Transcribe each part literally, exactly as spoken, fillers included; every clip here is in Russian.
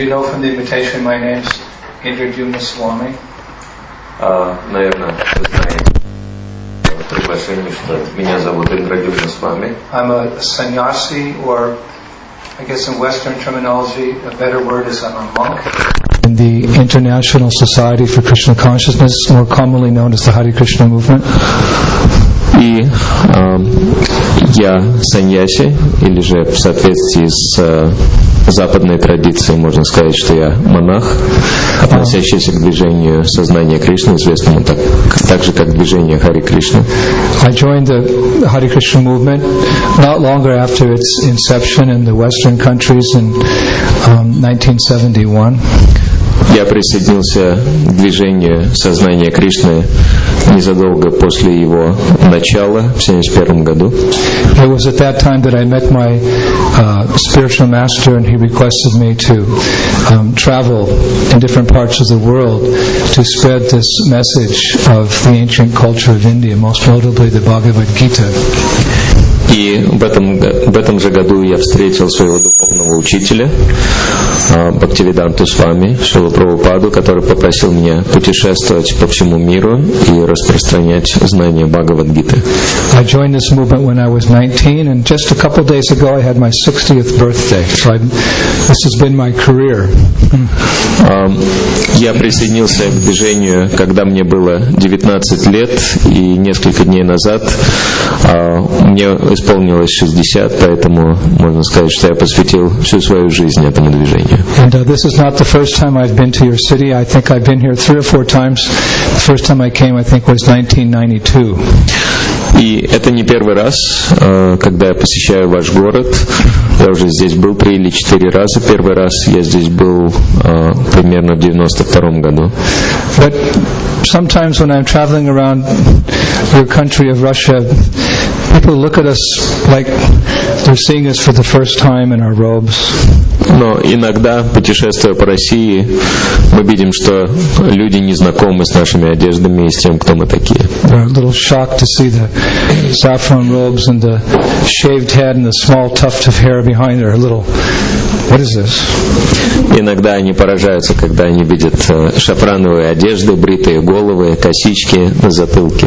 you know from the invitation my name's Indradyumna Swami? Uh, наверное, вы знаете приглашение, что меня зовут Индрадюмна Свами. I'm a sannyasi, or I guess in Western terminology, a better word is I'm a monk. In the International Society for Krishna Consciousness, more commonly known as the Hare Krishna movement. И э, я саньяси, или же в соответствии с э, западной традицией можно сказать, что я монах, относящийся к движению сознания Кришны, известному так, так же, как движение Хари Кришна. I joined the Hare Krishna movement not longer after its inception in the Western countries in um, nineteen seventy-one. Я присоединился к движению сознания Кришны незадолго после его начала, в семьдесят первом году. It was at that time that I met my uh, spiritual master, and he requested me to um, travel in different parts of the world to spread this message of the ancient culture of India, most notably the Bhagavad Gita. И в этом, в этом же году я встретил своего духовного учителя Бхактивиданту Свами, Шрила Прабхупаду, который попросил меня путешествовать по всему миру и распространять знания Бхагавад-гиты. I joined this movement when I was nineteen, and just a couple of days ago I had my sixtieth birthday. So I, this has been my career. Я присоединился к движению, когда мне было девятнадцать лет, и несколько дней назад мне исполнилось шестьдесят, поэтому можно сказать, что я посвятил всю свою жизнь этому движению. And uh, this is not the first time I've been to your city. I think I've been here three or four times. The first time I came, I think, was nineteen ninety-two. И это не первый раз, когда я посещаю ваш город. Я уже здесь был три или четыре раза. Первый раз я здесь был примерно в девяносто втором году. But sometimes when I'm traveling around your country of Russia, people look at us like they're seeing us for the first time in our robes. Но иногда, путешествуя по России, мы видим, что люди не знакомы с нашими одеждами и с тем, кто мы такие. They're a little shocked to see the saffron robes and the shaved head and the small tuft of hair behind their little. What is this? Иногда они поражаются, когда они видят шафрановые одежды, бритые головы, косички на затылке.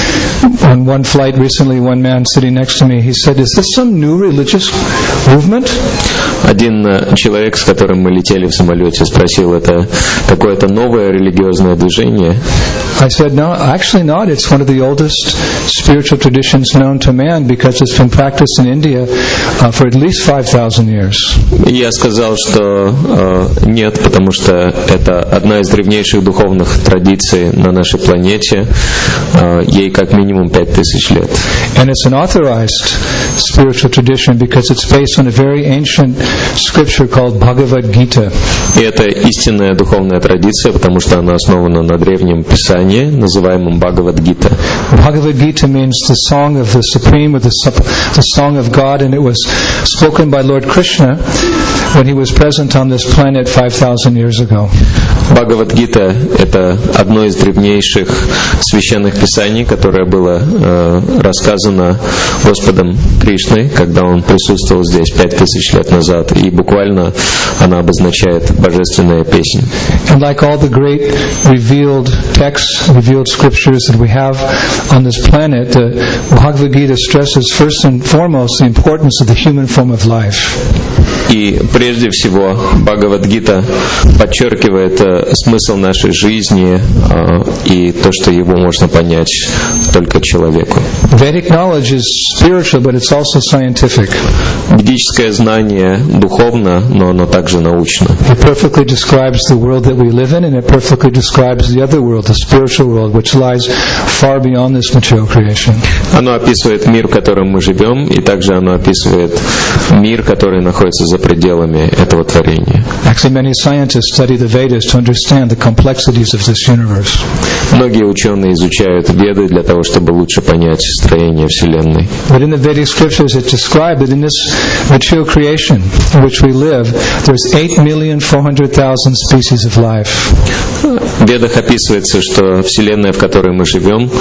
On one flight recently, one man sitting next to me, he said, "Is this some new religious movement?" Один человек, с которым мы летели в самолете, спросил, это какое-то новое религиозное движение? I said, no, actually not. It's one of the oldest spiritual traditions known to man because it's been practiced in India uh, for at least five thousand years. Я сказал, что э, нет, потому что это одна из древнейших духовных традиций на нашей планете. Э, ей как минимум пять тысяч лет. And it's an authorized spiritual tradition because it's based on a very ancient scripture called Bhagavad Gita. И это истинная духовная традиция, потому что она основана на древнем писании, называемом Бхагавад-гита. Bhagavad Gita means the song of the Supreme, or the, the song of God, and it was spoken by Lord Krishna when he was present on this planet five thousand years ago. Бхагавад-гита – это одно из древнейших священных писаний, которое было э, рассказано Господом Кришной, когда он присутствовал здесь пять тысяч лет назад, и буквально она обозначает божественная песнь. And like all the great revealed texts, revealed scriptures that we have on this planet, the Bhagavad Gita stresses first and foremost the importance of the human form of life. И прежде всего Бхагавад-гита подчеркивает э, смысл нашей жизни э, и то, что его можно понять только человеку. Vedic knowledge is spiritual, but it's also scientific. Ведическое знание духовно, но оно также научно. It perfectly describes the world that we live in, and it perfectly describes the other world, the spiritual world, which lies far beyond this material creation. Оно описывает мир, в котором мы живем, и также оно описывает мир, который находится за пределами этого творения. Actually, many scientists study the Vedas to understand the complexities of this universe. Многие ученые изучают Веды для того, чтобы лучше понять строение Вселенной. But in the Vedic scriptures, it described that in this material creation in which we live, there's eight million four hundred thousand species of life. В Ведах описывается, что Вселенная, в которой мы живем,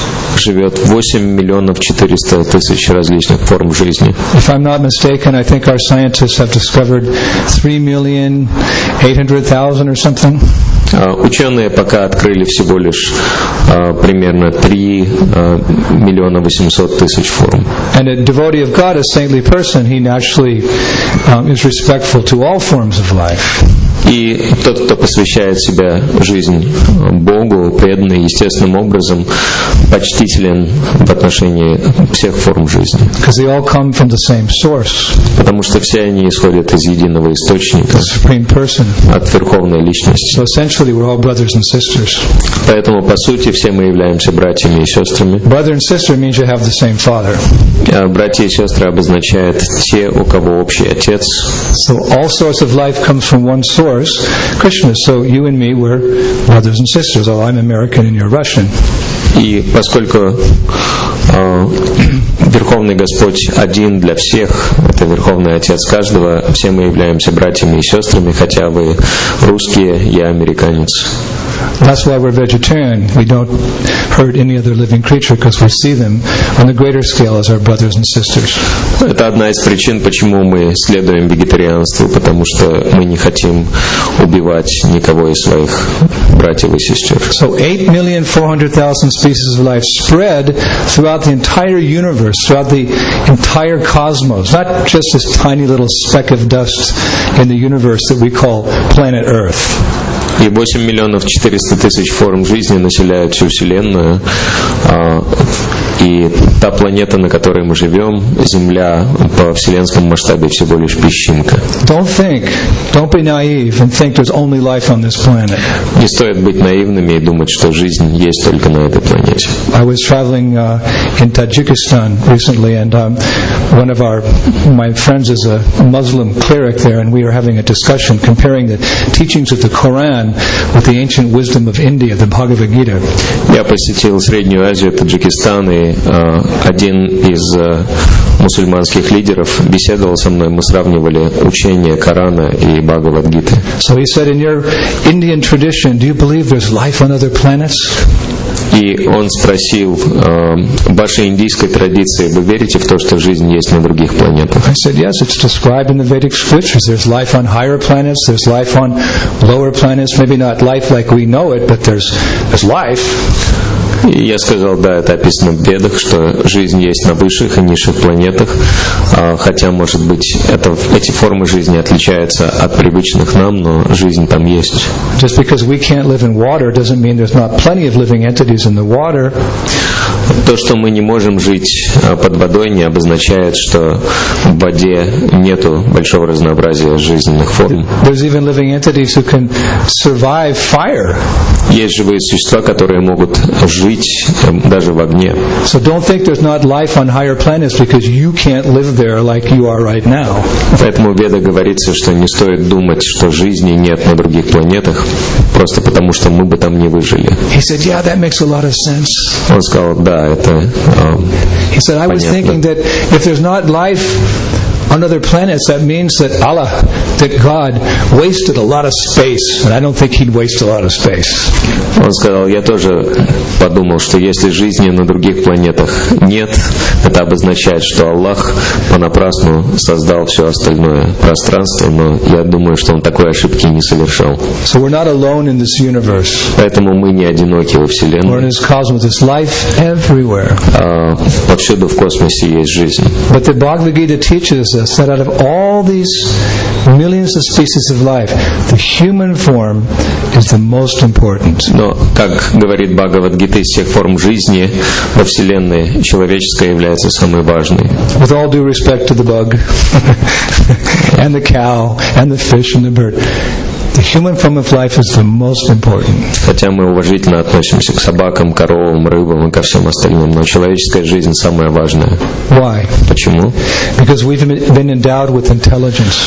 живет восемь миллионов четыреста тысяч различных форм жизни. If I'm not mistaken, I think our scientists have discovered three million eight hundred thousand or something. Ученые пока открыли всего лишь uh, примерно три миллиона восемьсот тысяч форм. And a devotee of God, a saintly person, he naturally um, is respectful to all forms of life. И тот, кто посвящает себя жизнь Богу, преданный естественным образом, почтителен в отношении всех форм жизни. Because they all come from the same source. Потому что все они исходят из единого источника, Supreme Person. от Верховной Личности. So essentially we're all brothers and sisters. Поэтому, по сути, все мы являемся братьями и сестрами. Brother and sister means you have the same father. Братья и сестры обозначают те, у кого общий отец. So all source of life comes from one source, Krishna. So you and me, we're brothers and sisters. Oh, I'm American and you're Russian. И поскольку э, Верховный Господь один для всех, это Верховный Отец каждого, все мы являемся братьями и сестрами, хотя вы русские, я американец. That's why we're vegetarian. We don't hurt any other living creature because we see them on the greater scale as our brothers and sisters. Это одна из причин, почему мы следуем вегетарианству, потому что мы не хотим убивать никого из своих братьев и сестер. So eight million four hundred thousand species of life spread throughout the entire universe, throughout the entire cosmos, not just this tiny little speck of dust in the universe that we call planet Earth. И восемь миллионов четыреста тысяч форм жизни населяют всю Вселенную. И та планета, на которой мы живем, Земля, по вселенском масштабе всего лишь песчинка. Don't think, don't be naive and think there's only life on this planet. Не стоит быть наивными и думать, что жизнь есть только на этой планете. I was traveling uh, in Tajikistan recently, and um, one of our my friends is a Muslim cleric there, and we were having a discussion comparing the teachings of the Quran with the ancient wisdom of India, the Bhagavad Gita. Я посетил Среднюю Азию, Таджикистан, и э, один из э, мусульманских лидеров беседовал со мной. Мы сравнивали учение Корана и Бхагавад-гиты. So he said, in your Indian tradition, do you believe there's life on other planets? И он спросил, э, в вашей индийской традиции вы верите в то, что жизнь есть на других планетах? I said, yes, it's described in the Vedic scriptures. There's life on higher planets, there's life on lower planets, maybe not life like we know it, but there's, there's life. И я сказал, да, это описано в Ведах, что жизнь есть на высших и низших планетах, хотя, может быть, это, эти формы жизни отличаются от привычных нам, но жизнь там есть. Just because we can't live in water doesn't mean there's not plenty of living entities in the water. То, что мы не можем жить под водой, не обозначает, что в воде нету большого разнообразия жизненных форм. There's even living entities who can survive fire. Есть живые существа, которые могут жить даже в огне. So don't think there's not life on higher planets because you can't live there like you are right now. Поэтому в Ведах говорится, что не стоит думать, что жизни нет на других планетах, просто потому что мы бы там не выжили. He said, yeah, that makes a lot of sense. Он сказал, да, это um, He said, I was thinking that if there's not life on other planets, that means that Allah, that God wasted a lot of space, and I don't think He'd waste a lot of space. Он сказал, я тоже подумал, что если жизни на других планетах нет, это обозначает, что Аллах понапрасну создал все остальное пространство, но я думаю, что Он такой ошибки не совершал. So we're not alone in this universe. Поэтому мы не одиноки во We're in Вселенной. this cosmos. There's life everywhere. А, повсюду в космосе есть жизнь. But the Bhagavad Gita teaches us that out of all these millions of species of life, the human form is the most important. Но, как говорит Бхагавад-гита, из всех форм жизни во Вселенной человеческая является самой важной. With all due respect to the bug, and the cow, and the fish, and the bird, the human form of life is the most important. Хотя мы уважительно относимся к собакам, коровам, рыбам и ко всем остальным, но человеческая жизнь самая важная. Why? Почему? Because we've been endowed with intelligence.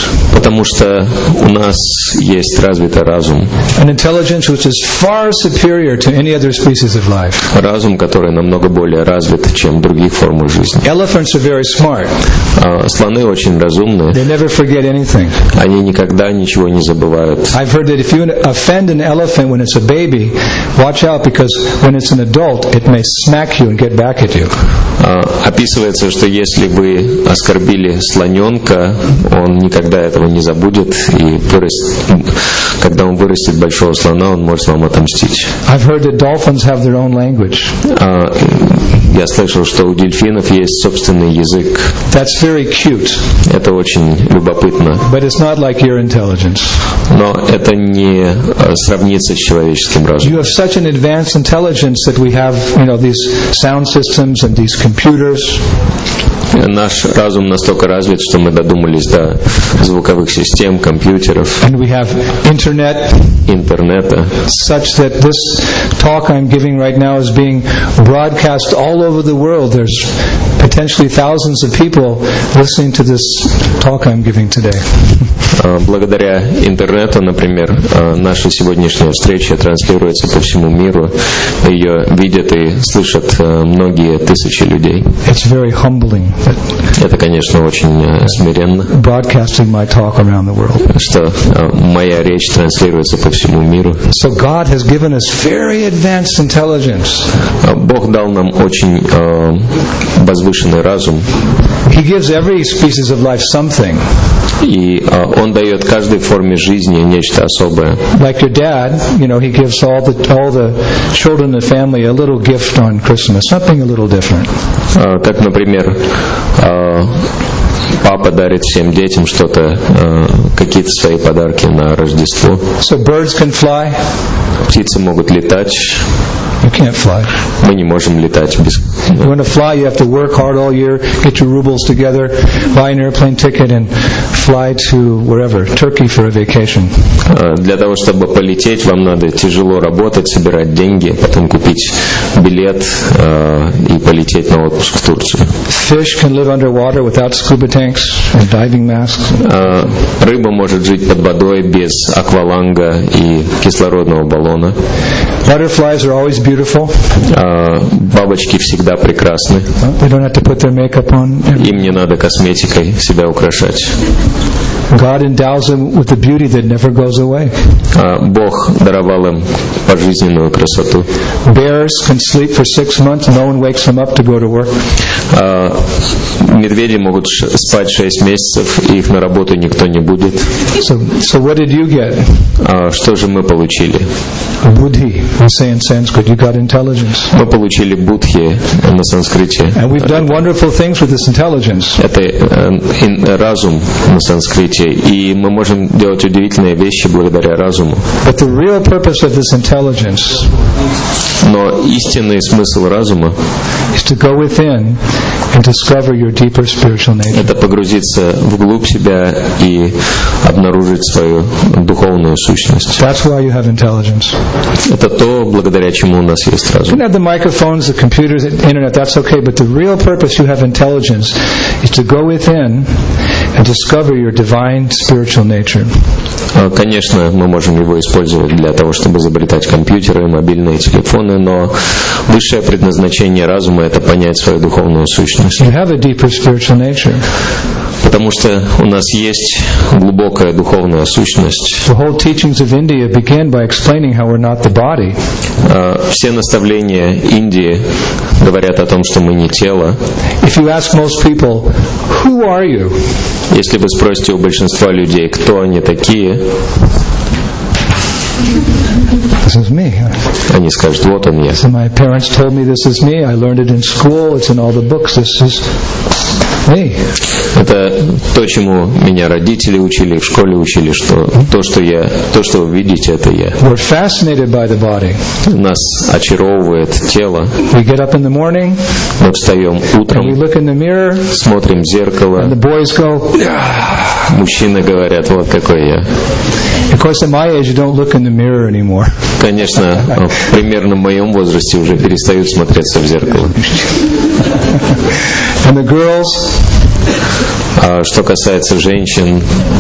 Потому что у нас есть развитый разум. An intelligence which is far superior to any other species of life. Разум, который намного более развит, чем других форм жизни. Elephants are very smart. Слоны очень разумны. They never forget anything. Они никогда ничего не забывают. I've heard that if you offend an elephant when it's a baby, watch out, because when it's an adult, it may smack you and get back at you. Описывается, что если вы оскорбили слоненка, он никогда этого не забудет, и вырастет, когда он вырастет большого слона, он может вам отомстить. I've heard that dolphins have their own language. Я слышал, что у дельфинов есть собственный язык. That's very cute. Это очень любопытно. But it's not like your intelligence. Но это не сравнится с человеческим разумом. You have such an advanced intelligence that we have, you know, these sound systems and these computers. Наш разум настолько развит, что мы додумались до звуковых систем, компьютеров, and we have internet, интернета, such that this talk I'm giving right now is being broadcast all over the world. There's potentially thousands of people listening to this talk I'm giving today. Благодаря интернету, например, наша сегодняшняя встреча транслируется по всему миру. Ее видят и слышат многие тысячи людей. It's very humbling. Это, конечно, очень смиренно. Broadcasting my talk around the world. Что моя речь транслируется по всему миру. So God has given us very advanced intelligence. Бог дал нам очень возвышенный разум. He gives every species of life something. И Он дает каждой форме жизни нечто особое. Like your dad, you know, he gives all the all the children in the family a little gift on Christmas, something a little different. Как, например, папа дарит всем детям что-то, какие-то свои подарки на Рождество. So birds can fly. Птицы могут летать. You can't fly. Мы не можем летать без. You want to fly, you have to work hard all year, get your rubles together, buy an airplane ticket, and fly to wherever, Turkey for a vacation. Для того, чтобы полететь, вам надо тяжело работать, собирать деньги, потом купить билет и полететь на отпуск в Турцию. Fish can live underwater without scuba tanks and diving masks. Рыба может жить под водой без акваланга и кислородного баллона. Butterflies are always beautiful. Бабочки всегда прекрасны. They don't have to put their makeup on. Им не надо косметикой себя украшать. God endows them with a beauty that never goes away. Бог даровал им пожизненную красоту. Bears can sleep for six months. No one wakes them up to go to work. Медведи могут спать шесть месяцев, и их на работу никто не будет. So, so what did you get? Что же мы получили? Buddhi, we say in Sanskrit. You got intelligence. Мы получили будхи на санскрите. And we've done wonderful things with this intelligence. Это разум на санскрите, и мы можем делать удивительные вещи благодаря разуму. But the real purpose of this intelligence, но истинный смысл разума, is to go within and discover your deeper spiritual nature. Это погрузиться вглубь себя и обнаружить свою духовную сущность. That's why you have intelligence. Это то, благодаря чему у нас есть разум. You can have the microphones, the computers, the internet, that's okay, but the real purpose you have intelligence is to go within and discover your divine spiritual nature. Конечно, мы можем его использовать для того, чтобы изобретать компьютеры, мобильные телефоны, но высшее предназначение разума – это понять свою духовную сущность. You have a deeper spiritual nature. Потому что у нас есть глубокая духовная сущность. The whole teachings of India begin by explaining how we're not the body. Все наставления Индии говорят о том, что мы не тело. If you ask most people, who are you? Если вы спросите у большинства людей, кто они такие, this is me. Они скажут, вот он я. So my parents told me this is me. I learned it in school. It's in all the books. This is me. Это то, чему меня родители учили, в школе учили, что то, что я, то, что вы видите, это я. We're fascinated by the body. Нас очаровывает тело. We get up in the morning. Мы встаем утром. And we look in the mirror. Смотрим в зеркало. And the boys go. Мужчины говорят, вот какой я. Of course, at my age, you don't look in the mirror anymore. Конечно, примерно в моем возрасте уже перестают смотреться в зеркало. And the girls, А что касается женщин,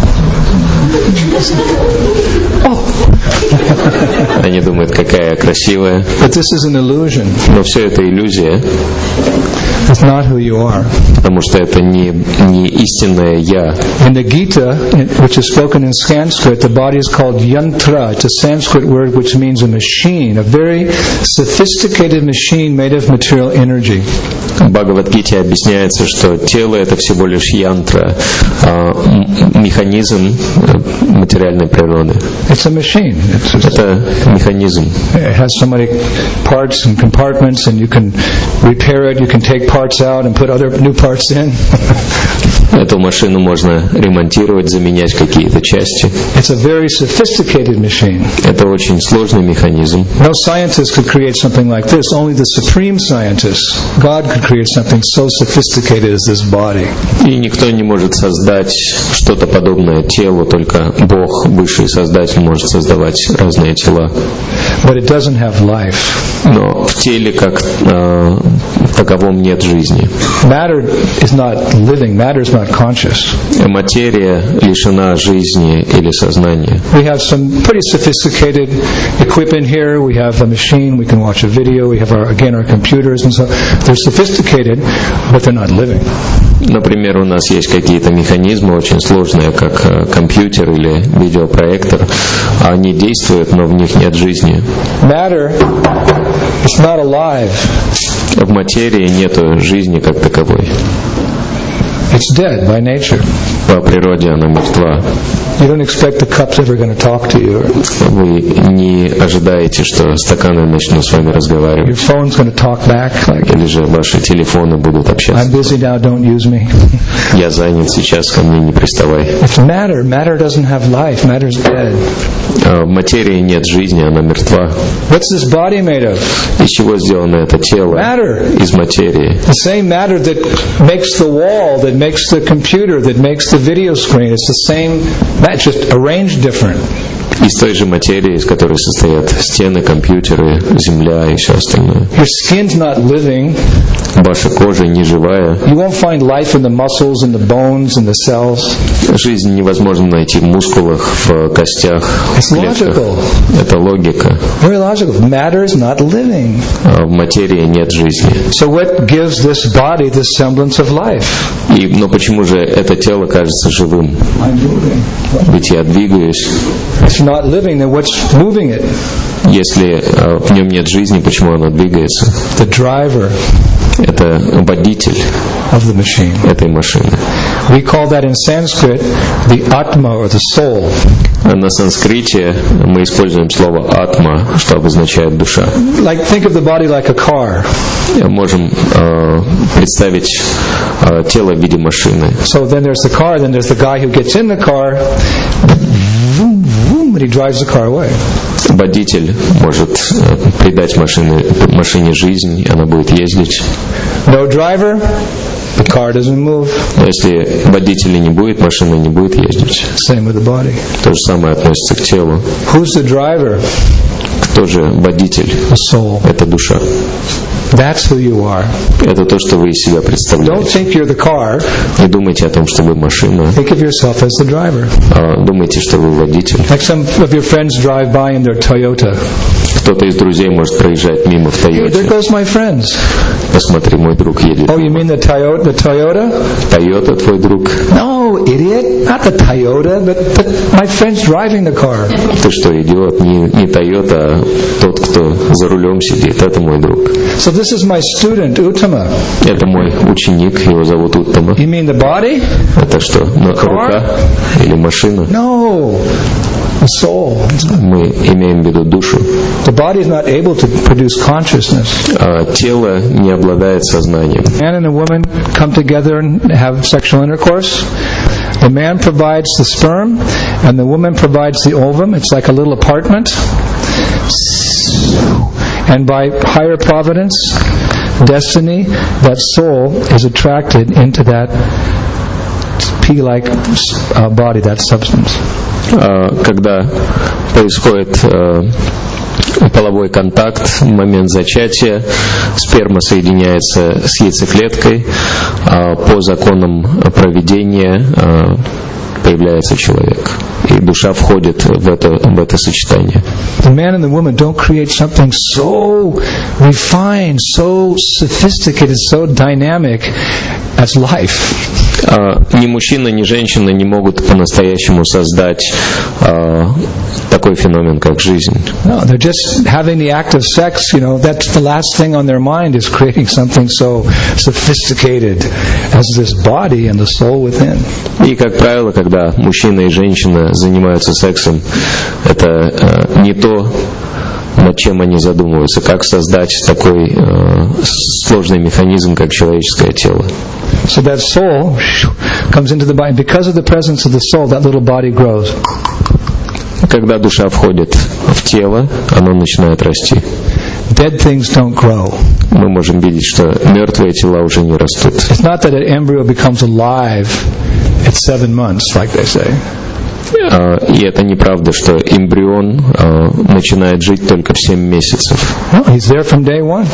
они думают, какая я красивая. But this is an illusion. Но все это иллюзия. It's not who you are. Потому что это не, не истинное я. In the Gita, which is spoken in Sanskrit, the body is called yantra. It's a Sanskrit word which means a machine, a very sophisticated machine made of material energy. В Бхагавад-гите объясняется, что тело — это всего лишь янтра, механизм материальной природы. It's a machine. It's это механизм. It has so many parts and compartments, and you can repair it. You can take parts out and put other new parts in. Эту машину можно ремонтировать, заменять какие-то части. It's a very sophisticated machine. Это очень сложный механизм. No scientist could create something like this. Only the supreme scientist, God, could create something so sophisticated as this body. И никто не может создать что-то подобное телу, только Бог, высший создатель, может создавать разные тела. But it doesn't have life. Но в теле как э, таковом нет жизни. Matter is not living. Matter is not conscious. Материя лишена жизни или сознания. We have some pretty sophisticated equipment here. We have a machine. We can watch a video. We have our, again our computers and so. They're sophisticated, but they're not living. Например, у нас есть какие-то механизмы очень сложные, как компьютер или видеопроектор. Они действуют, но в них нет жизни. Matter is not alive. В материи нету жизни как таковой. It's dead by nature. По природе она мертва. You don't expect the cups ever going to talk to you. Вы не ожидаете, что стаканы начнут с вами разговаривать. Your phone's going to talk back. Like, или же ваши телефоны будут общаться. I'm busy now, don't use me. Я занят сейчас, ко мне не приставай. It's matter. Matter doesn't have life. Matter's dead. В материи нет жизни, она мертва. What's this body made of? Из чего сделано это тело? Matter. Из материи. The same matter that makes the wall, that makes the computer, that makes the video screen. It's the same, just arranged different. Из той же материи, из которой состоят стены, компьютеры, земля и все остальное. Your skin's not living. Ваша кожа не живая. You won't find life in the muscles, in the bones, in the cells. Жизнь невозможно найти в мускулах, в костях, в клетках. Это логика. Very logical. Matter is not living. А в материи нет жизни. So what gives this body the semblance of life? И, но почему же это тело кажется живым? I'm moving. Ведь я двигаюсь. It's not living, then what's moving it? Если uh, в нем нет жизни, почему оно двигается? The driver. Это водитель of the machine. Этой машины. We call that in Sanskrit the Atma or the soul. На санскрите мы используем слово атма, что обозначает душа. Like think of the body like a car. Можем uh, представить uh, тело в виде машины. So then there's the car, then there's the guy who gets in the car. And he drives the car away. Водитель может uh, придать машине, машине жизнь, она будет ездить. No driver, the car doesn't move. Но если водителя не будет, машина не будет ездить. Same with the body. То же самое относится к телу. Who's the driver? Кто же водитель? The soul. Это душа. That's who you are. Это то, что вы из себя представляете. Don't think you're the car. Не думайте о том, что вы машина. Think of yourself as the driver. А думайте, что вы водитель. Like some of your friends drive by in their Toyota. Кто-то из друзей может проезжать мимо в Тойоте. There goes my friends. Посмотри, мой друг едет. Oh, you mean the Toyota? The Toyota? Toyota твой друг? No, idiot. Not the Toyota, but, but my friend's driving the car. Ты что, идиот? Не, не Toyota, а тот, кто за рулем сидит. Это мой друг. So this is my student, Uttama. Это мой ученик, его зовут Уттама. You mean the body? Это что, рука или машина? No. The soul. Мы имеем в виду душу. The body is not able to produce consciousness. А тело не обладает сознанием. Man and a woman come together and have sexual intercourse. The man provides the sperm, and the woman provides the ovum. It's like a little apartment. And by higher providence, destiny, that soul is attracted into that pea-like uh, body, that substance. Когда происходит половой контакт, момент зачатия, сперма соединяется с яйцеклеткой, по законам провидения появляется человек, и душа входит в это, в это сочетание. The man and the woman don't create something so refined, so sophisticated, so dynamic as life. Ни мужчина, ни женщина не могут по-настоящему создать uh, такой феномен, как жизнь. No, they're just having the act of sex, you know, that's the last thing on their mind is creating something so sophisticated as this body and the soul within. И, как правило, когда мужчина и женщина занимаются сексом, это uh, не то, над чем они задумываются, как создать такой uh, сложный механизм, как человеческое тело. So that soul comes into the body. Because of the presence of the soul, that little body grows. Когда душа входит в тело, оно начинает расти. Dead things don't grow. Мы можем видеть, что мертвые тела уже не растут. It's not that an embryo becomes alive at seven months, like they say. И это неправда, что эмбрион начинает жить только в семь месяцев. No, he's there from day one.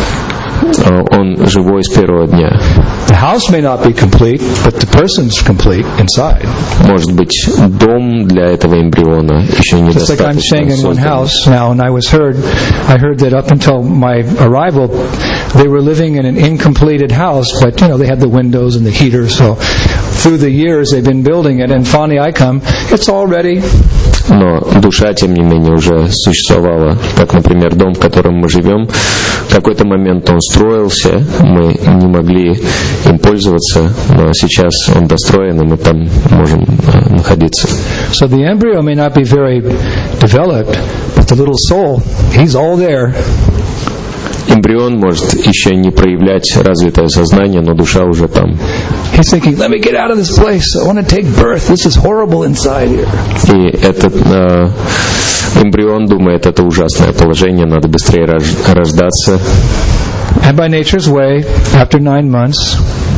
Он живой с первого дня. The house may not be complete, but the person's complete inside. Может быть, дом для этого эмбриона еще недостаточно. Just like I'm staying in one house now, and I was heard, I heard that up until my arrival, they were living in an incompleted house, but you know they had the windows and the heater. So through the years they've been building it, and finally I come, it's all ready. Но душа, тем не менее, уже существовала, как, например, дом, в котором мы живем. В какой-то момент он строился, мы не могли им пользоваться, но сейчас он достроен, и мы там можем находиться. So the embryo may not be very developed, but the little soul, he's all there. Эмбрион может еще не проявлять развитое сознание, но душа уже там. He's thinking, let me get out of this place. I want to take birth. This is horrible inside here. И этот э, эмбрион думает, это ужасное положение, надо быстрее рож- рождаться. And by nature's way, after nine months,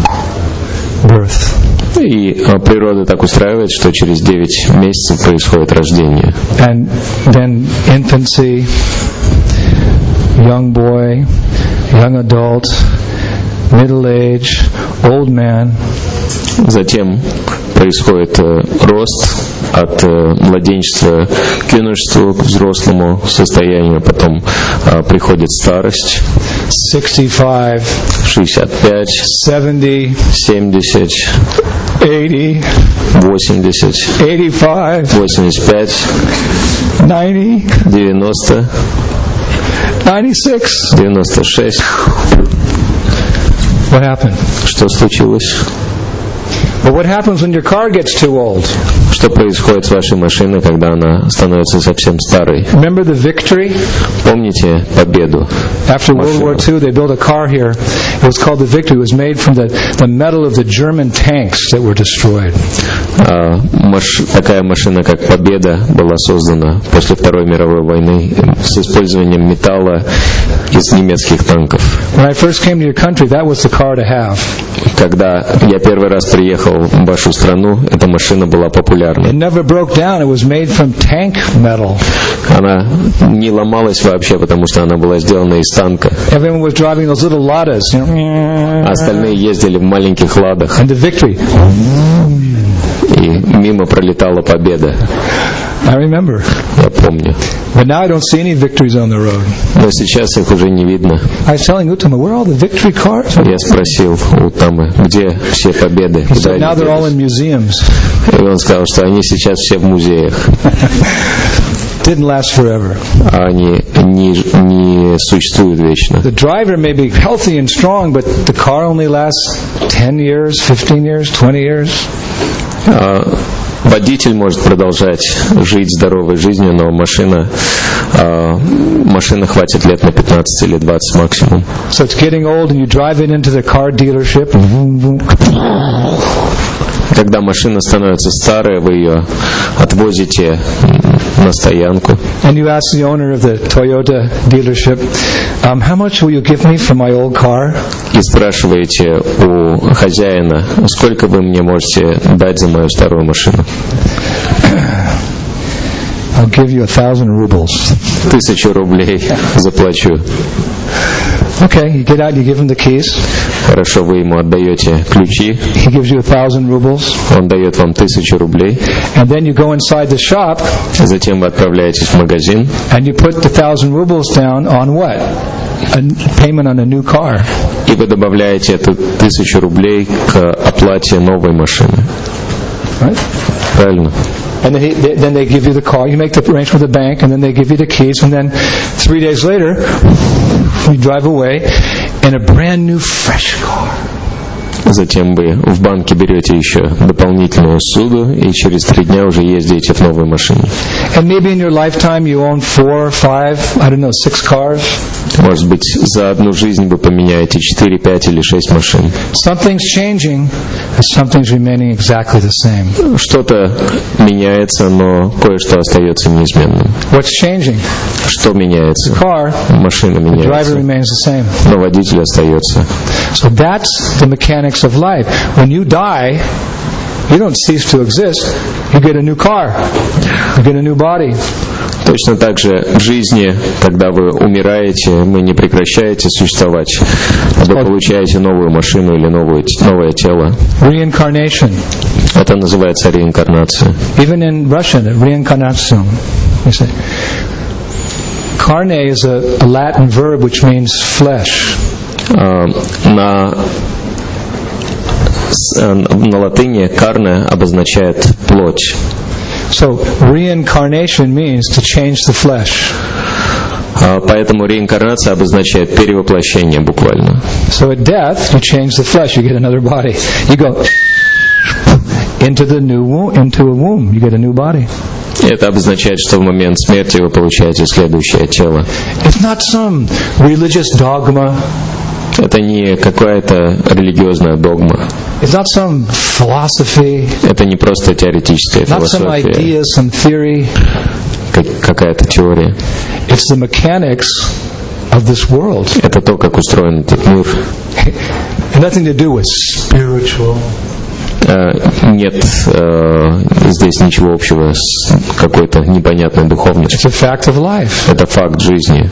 birth. И э, природа так устраивает, что через девять месяцев происходит рождение. And then infancy, young boy, young adult, middle age, old man. Затем происходит э, рост от э, младенчества к юношеству, к взрослому состоянию, потом э, приходит старость. sixty-five, шестьдесят пять, seventy, семьдесят, eighty, восемьдесят, eighty-five, восемьдесят пять, ninety, девяносто, ninety-six. девяносто шесть. What happened? Что случилось? But what happens when your car gets too old? Что происходит с вашей машиной, когда она становится совсем старой? Remember the victory? Помните победу? After World War Two, they built a car here. It was called the Victory. It was made from the, the metal of the German tanks that were destroyed. А, маш, такая машина, как Победа, была создана после Второй мировой войны с использованием металла из немецких танков. When I first came to your country, that was the car to have. Когда я первый раз приехал в вашу страну, эта машина была популярна. It never broke down. It was made from tank metal. Она не ломалась вообще, потому что она была сделана из танка. Everyone was driving those little Ladas. You know? Остальные ездили в маленьких ладах. And the Victory. И мимо пролетала Победа. I remember. Я помню. But now I don't see any Victories on the road. Но сейчас их уже не видно. I was telling Uttama, where are all the Victory cars? Я спросил у Утамы, где все Победы? He said, now they're all in museums. И он сказал, что они сейчас все в музеях. Didn't last forever. А они не, не существуют вечно. The driver may be healthy and strong, but the car only lasts ten years, fifteen years, twenty years. А, водитель может продолжать жить здоровой жизнью, но машина, а, машина хватит лет на пятнадцать или двадцать максимум. So it's getting old and you drive it into the car dealership. Когда машина становится старая, вы ее отвозите на стоянку. And you ask the owner of the Toyota dealership, um, how much will you give me for my old car? И спрашиваете у хозяина, сколько вы мне можете дать за мою старую машину? I'll give you a thousand rubles. Тысячу рублей заплачу. Okay, you get out, you give him the keys. Хорошо, вы ему отдаете ключи. He gives you a thousand rubles. Он дает вам тысячу рублей. And then you go inside the shop. Затем вы отправляетесь в магазин. And you put the thousand rubles down on what? A payment on a new car. И вы добавляете эту тысячу рублей к оплате новой машины. Right? Правильно? And then, he, they, then they give you the car. You make the arrangement with the bank, and then they give you the keys. And then three days later, you drive away in a brand new, fresh car. Затем вы в банке берете еще дополнительную ссуду, и через три дня уже ездите в новой машине. And maybe in your lifetime you own four, five, I don't know, six cars. Может быть, за одну жизнь вы поменяете четыре, пять или шесть машин. Something's changing, and something's remaining exactly the same. Что-то меняется, но кое-что остается неизменным. What's changing? Что меняется? Car. Машина The driver меняется, remains the same. но водитель остается. So that's the mechanics of life. When you die, you don't cease to exist. You get a new car. You get a new body. Точно так же в жизни, когда вы умираете, вы не прекращаете существовать, а вы получаете новую машину или новое, новое тело. Reincarnation. Это называется реинкарнация. Even in Russian, reincarnation. You say. Carne is a, a Latin verb which means flesh. А, на, на латыни «карне» обозначает плоть. So reincarnation means to change the flesh. А, поэтому реинкарнация обозначает перевоплощение буквально. So at death, you change the flesh, you get another body. You go into the new womb, into a womb, you get a new body. Это обозначает, что в момент смерти вы получаете следующее тело. It's not some religious dogma. Это не какая-то религиозная догма. It's not some philosophy. Это не просто теоретическая Not some философия, idea, some theory. как, какая-то теория. It's the mechanics of this world. Это то, как устроен этот мир. It has nothing to do with spiritual. Нет э, здесь ничего общего с какой-то непонятной духовностью. It's a fact of life. Это факт жизни.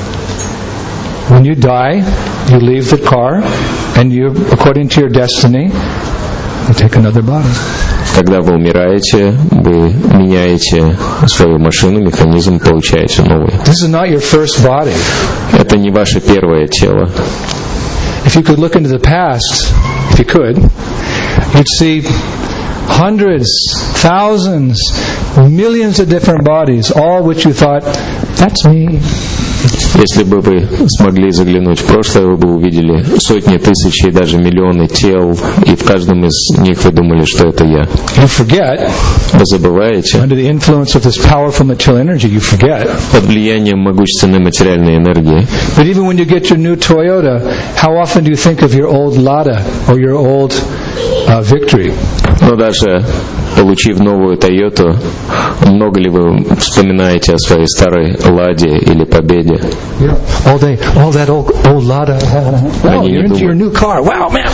When you die, you leave the car, and you, according to your destiny, you take another body. Когда вы умираете, вы меняете свою машину, механизм, получаете новый. This is not your first body. Это не ваше первое тело. If you could look into the past, if you could, you'd see hundreds, thousands, millions of different bodies, all which you thought, that's me. Если бы вы смогли заглянуть в прошлое, вы бы увидели сотни тысяч и даже миллионы тел, и в каждом из них вы думали, что это я. You forget, Вы забываете, under the influence of this powerful material energy, you forget. под влиянием могущественной материальной энергии. But even when you get your new Toyota, how often do you think of your old Lada or your old uh, Victory? Но даже получив новую Тойоту, много ли вы вспоминаете о своей старой Ладе или Победе? Yeah. All day, all that old old Lada. Wow, Они you're не into your думают. new car. Wow, man.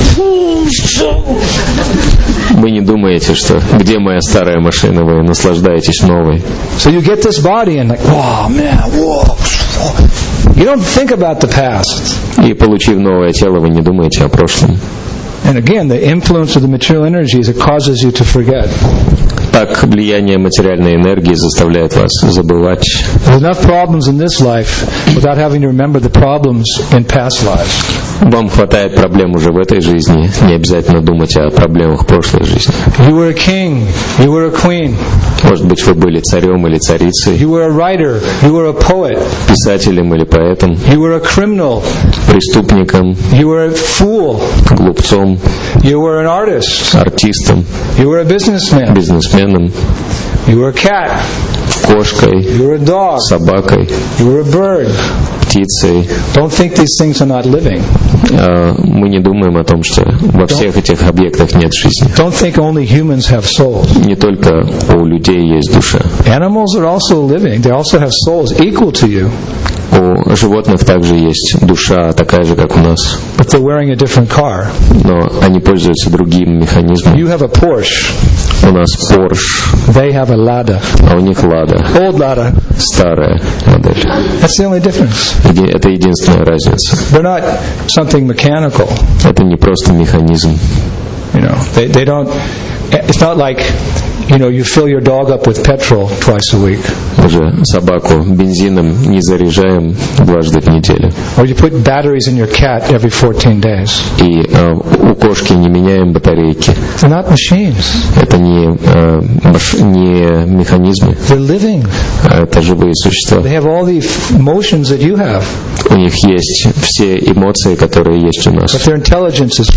Вы не думаете, что где моя старая машина, вы наслаждаетесь новой. So you get this body and like, wow, man, whoa. You don't think about the past. И получив новое тело, вы не думаете о прошлом. And again, the influence of the material energies, it causes you to forget. Так влияние материальной энергии заставляет вас забывать. There's enough problems in this life without having to remember the problems in past lives. Вам хватает проблем уже в этой жизни, не обязательно думать о проблемах прошлой жизни. You were a king, you were a queen, Может быть, вы были царем или царицей, you were a writer, you were a poet, писателем или поэтом, you were a criminal, преступником, you were a fool, глупцом, you were an artist, артистом, you were a businessman, бизнесменом, you were a cat, кошкой, you were a dog, собакой, you were a bird. птицей. Don't think these things are not living. А мы не думаем о том, что во всех этих объектах нет жизни. Don't think only humans have souls. Не только у людей есть душа. Animals are also living. They also have souls equal to you. У животных также есть душа, такая же, как у нас. But they're wearing a different car. Но они пользуются другим механизмом. You have a Porsche. У нас Porsche, They have a Lada. а у них Lada. Old Lada. Старая модель. That's the only difference. Еди- Это единственная разница. They're not something mechanical. Это не просто механизм. You know, they, they don't, it's not like, you know, you fill your dog up with petrol twice a week. Мы же собаку бензином не заряжаем дважды в неделю. Or you put batteries in your cat every fourteen days. И э, у кошки не меняем батарейки. They're not machines. Это не, э, маш- не механизмы, They're living. а это живые существа. They have all the f- emotions that you have. У них есть все эмоции, которые есть у But нас. their intelligence is...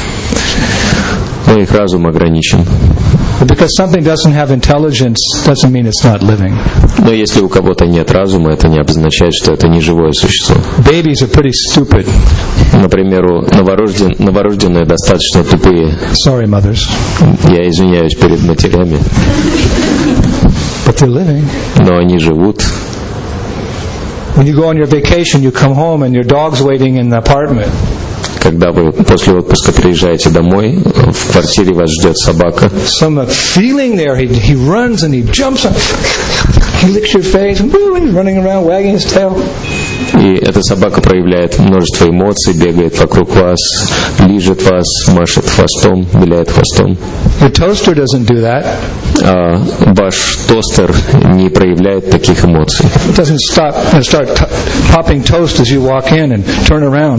Но их разум ограничен. But because something doesn't have intelligence doesn't mean it's not living. Но если у кого-то нет разума, это не обозначает, что это не живое существо. Babies are pretty stupid. Например, у новорожден, новорожденные достаточно тупые. Sorry, mothers. Я извиняюсь перед матерями. But they're living. Но они живут. When you go on your vacation, you come home and your dog's waiting in the apartment. Когда вы после отпуска приезжаете домой, в квартире вас ждет собака. Some uh, feeling there, he, he runs and he jumps up. He licks your face and woo, he's running around wagging his tail. И эта собака проявляет множество эмоций, бегает вокруг вас, лижет вас, машет хвостом, виляет хвостом. Your toaster doesn't do that. А ваш тостер не проявляет таких эмоций. It doesn't stop and start t- popping toast as you walk in and turn around.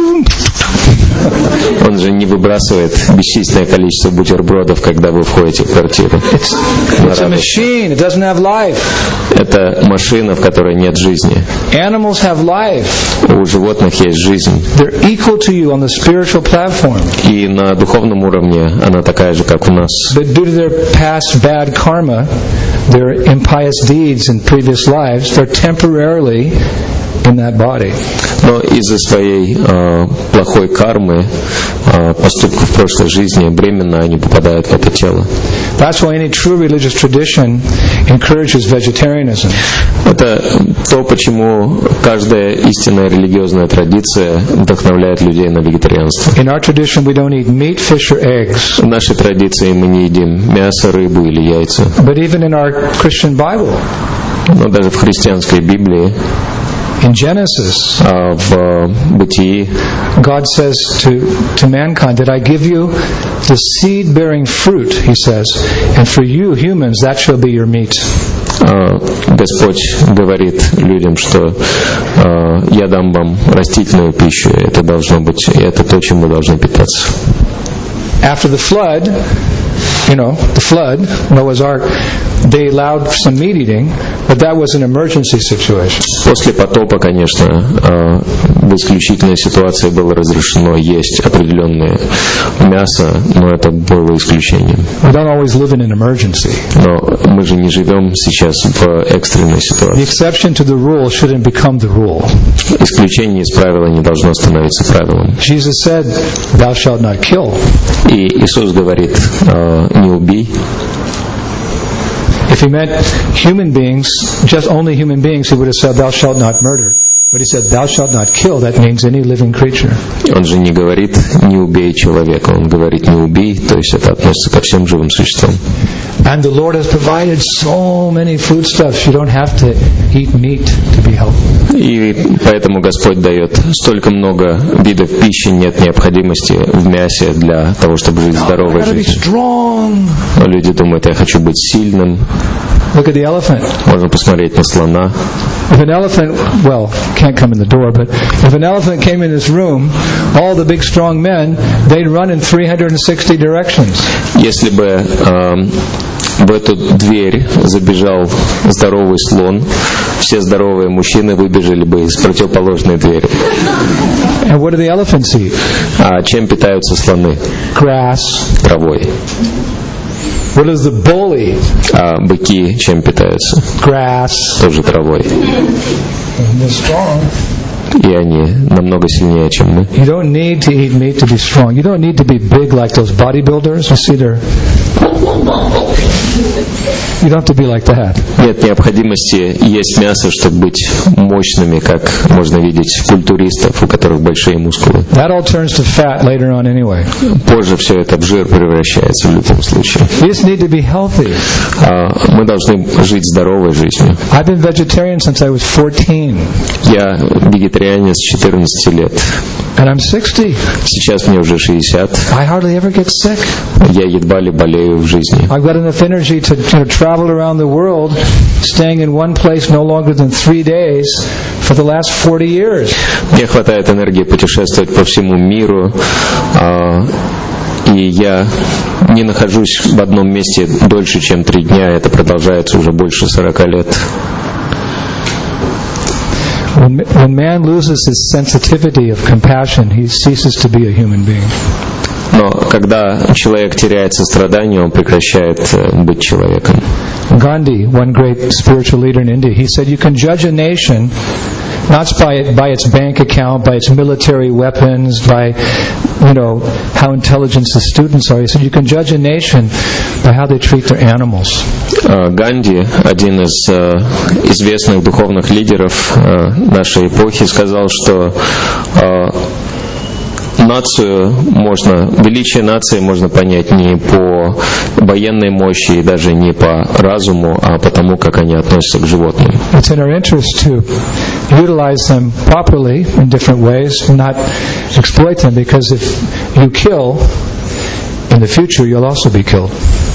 Он же не выбрасывает бесчисленное количество бутербродов, когда вы входите в квартиру. It's, it's a machine. It doesn't have life. Это машина, в которой нет жизни. Animals have life. У животных есть жизнь. They're equal to you on the spiritual platform. И на духовном уровне она такая же, как у нас. But due to their past bad karma, their impious deeds in previous lives, they're temporarily in that body. Но из-за своей э, плохой кармы, э, поступков в прошлой жизни, временно они попадают в это тело. That's why any true religious tradition encourages vegetarianism. Это то, почему каждая истинная религиозная традиция вдохновляет людей на вегетарианство. In our tradition, we don't eat meat, fish, or eggs. В нашей традиции мы не едим мясо, рыбу или яйца. But even in our Christian Bible, Но даже в христианской Библии, in Genesis, а, в Бытии, God says to, to mankind that I give you the seed-bearing fruit, He says, and for you humans that shall be your meat. а, Господь говорит людям, что а, я дам вам растительную пищу, это должно быть, и это то, чем вы должны питаться. After the flood, you know, the flood, Noah's Ark, they allowed some meat eating, but that was an emergency situation. После потопа, конечно, а, в исключительной ситуации было разрешено есть определенное мясо, но это было исключением. We don't always live in an emergency. Но мы же не живем сейчас в экстренной The ситуации. exception to the rule shouldn't become the rule. Исключение из правила не должно становиться правилом. Jesus said, "Thou shalt not kill." И Иисус говорит, а, не убей. If he meant human beings, just only human beings, he would have said, "Thou shalt not murder." But he said, "Thou shalt not kill." That means any living creature. Он же не говорит, не убей человека, он говорит, не убей, то есть это относится ко всем живым существам. And the Lord has provided so many foodstuffs. You don't have to eat meat to be healthy. И поэтому Господь дает столько много видов пищи, нет необходимости в мясе для того, чтобы жить здоровой I gotta be жизнью. strong. Но люди думают, я хочу быть сильным. Look at the elephant. Можно посмотреть на слона. If an elephant, well, can't come in the door, but if an elephant came in this room, all the big strong men, they'd run in three hundred sixty directions. Если бы эм, в эту дверь забежал здоровый слон, все здоровые мужчины выбежали бы из противоположной двери. And what do the elephants eat? А чем питаются слоны? Grass. Травой. What does the bull eat? А быки чем питаются? Grass. Тоже травой. And they're strong. И они намного сильнее, чем мы. You don't need to eat meat to be strong. You don't need to be big like those bodybuilders. You see, they're You don't have to be like that. Нет необходимости есть мясо, чтобы быть мощными, как можно видеть культуристов, у которых большие мускулы. That all turns to fat later on anyway. Позже все это в жир превращается в любом случае. You just need to be healthy. Мы должны жить здоровой жизнью. I've been vegetarian since I was fourteen. Я вегетарианец с четырнадцати лет. And I'm sixty. Сейчас мне уже шестьдесят. I hardly ever get sick. Я едва ли болею в жизни. I've got enough energy to, you know, travel around the world, staying in one place no longer than three days for the last forty years. Мне хватает энергии путешествовать по всему миру, и я не нахожусь в одном месте дольше, чем три дня. Это продолжается уже больше сорока лет. When, when man loses his sensitivity of compassion, he ceases to be a human being. Но когда человек теряет сострадание, он прекращает быть человеком. Gandhi, one great spiritual leader in India, he said, you can judge a nation not by, by its bank account, by its military weapons, by, you know, how intelligent the students are. He said, you can judge a nation by how they treat their animals. Ганди, один из uh, известных духовных лидеров uh, нашей эпохи, сказал, что uh, нацию можно, величие нации можно понять не по военной мощи и даже не по разуму, а по тому, как они относятся к животным. It's in our interest to utilize them properly in different ways, not exploit them, because if you kill, in the future you'll also be killed.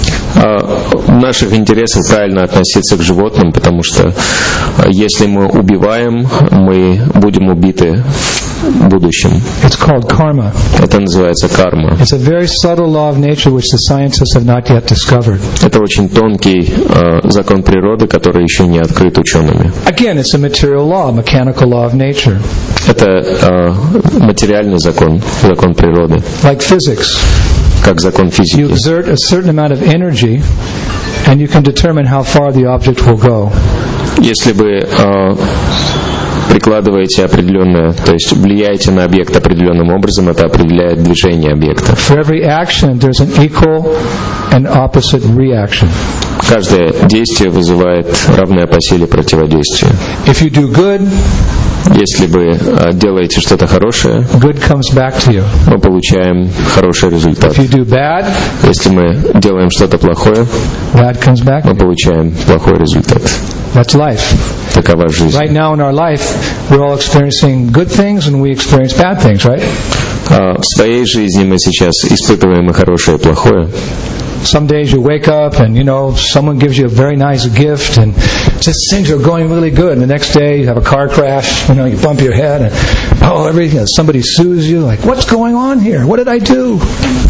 В наших интересах правильно относиться к животным, потому что если мы убиваем, мы будем убиты в будущем. It's called karma. Это называется карма. It's a very subtle law of nature which the scientists have not yet discovered. Это очень тонкий э, закон природы, который еще не открыт учеными. Again, it's a material law, a mechanical law of nature. Это э, материальный закон, закон природы. Like physics. Как закон физики. You exert a certain amount of energy, and you can determine how far the object will go. Если вы э, прикладываете определенное, то есть влияете на объект определенным образом, это определяет движение объекта. For every action, there's an equal and opposite reaction. Каждое действие вызывает равное по силе противодействие. If you do good, если вы uh, делаете что-то хорошее, good comes back to you. Мы получаем хороший результат. If you do bad, если мы делаем что-то плохое, bad comes back мы получаем плохой результат. That's life. Такова жизнь. Right now in our life, we're all experiencing good things and we experience bad things, right? Uh, в своей жизни мы сейчас испытываем и хорошее, и плохое. Some days you wake up and, you know, someone gives you a very nice gift and just things are going really good. And the next day you have a car crash, you know, you bump your head and, oh, everything, somebody sues you. Like, what's going on here? What did I do?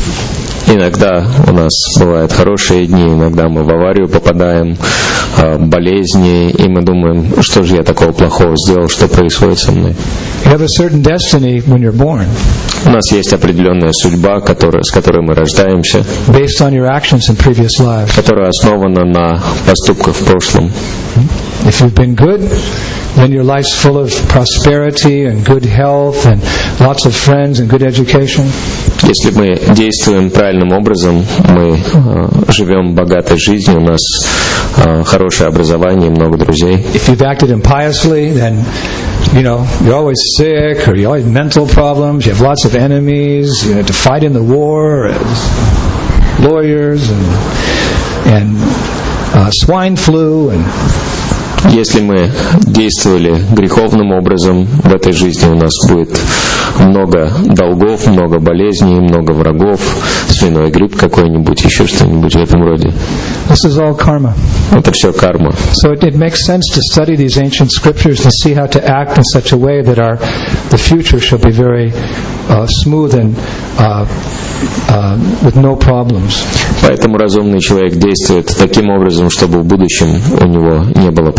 Иногда у нас бывают хорошие дни, иногда мы в аварию попадаем, болезни, и мы думаем, что же я такого плохого сделал, что происходит со мной. You have a certain destiny when you're born. У нас есть определенная судьба, которая, с которой мы рождаемся, based on your actions in previous lives. Которая основана на поступках в прошлом. If you've been good, then your life's full of prosperity and good health and lots of friends and good education. Если мы действуем правильным образом, мы э, живем богатой жизнью, у нас э, хорошее образование и много друзей. If you've acted impiously, then you know you're always sick, or you always have mental problems. You have lots of enemies. You have to fight in the war, lawyers and and uh, swine flu and. Если мы действовали греховным образом, в этой жизни у нас будет много долгов, много болезней, много врагов, свиной грипп какой-нибудь, еще что-нибудь в этом роде. This is all karma. Это все карма. So it, it makes sense to study these ancient scriptures and see how to act in such a way that our the future shall be very uh, smooth and uh, uh, with no problems. Поэтому разумный человек действует таким образом, чтобы в будущем у него не было проблем.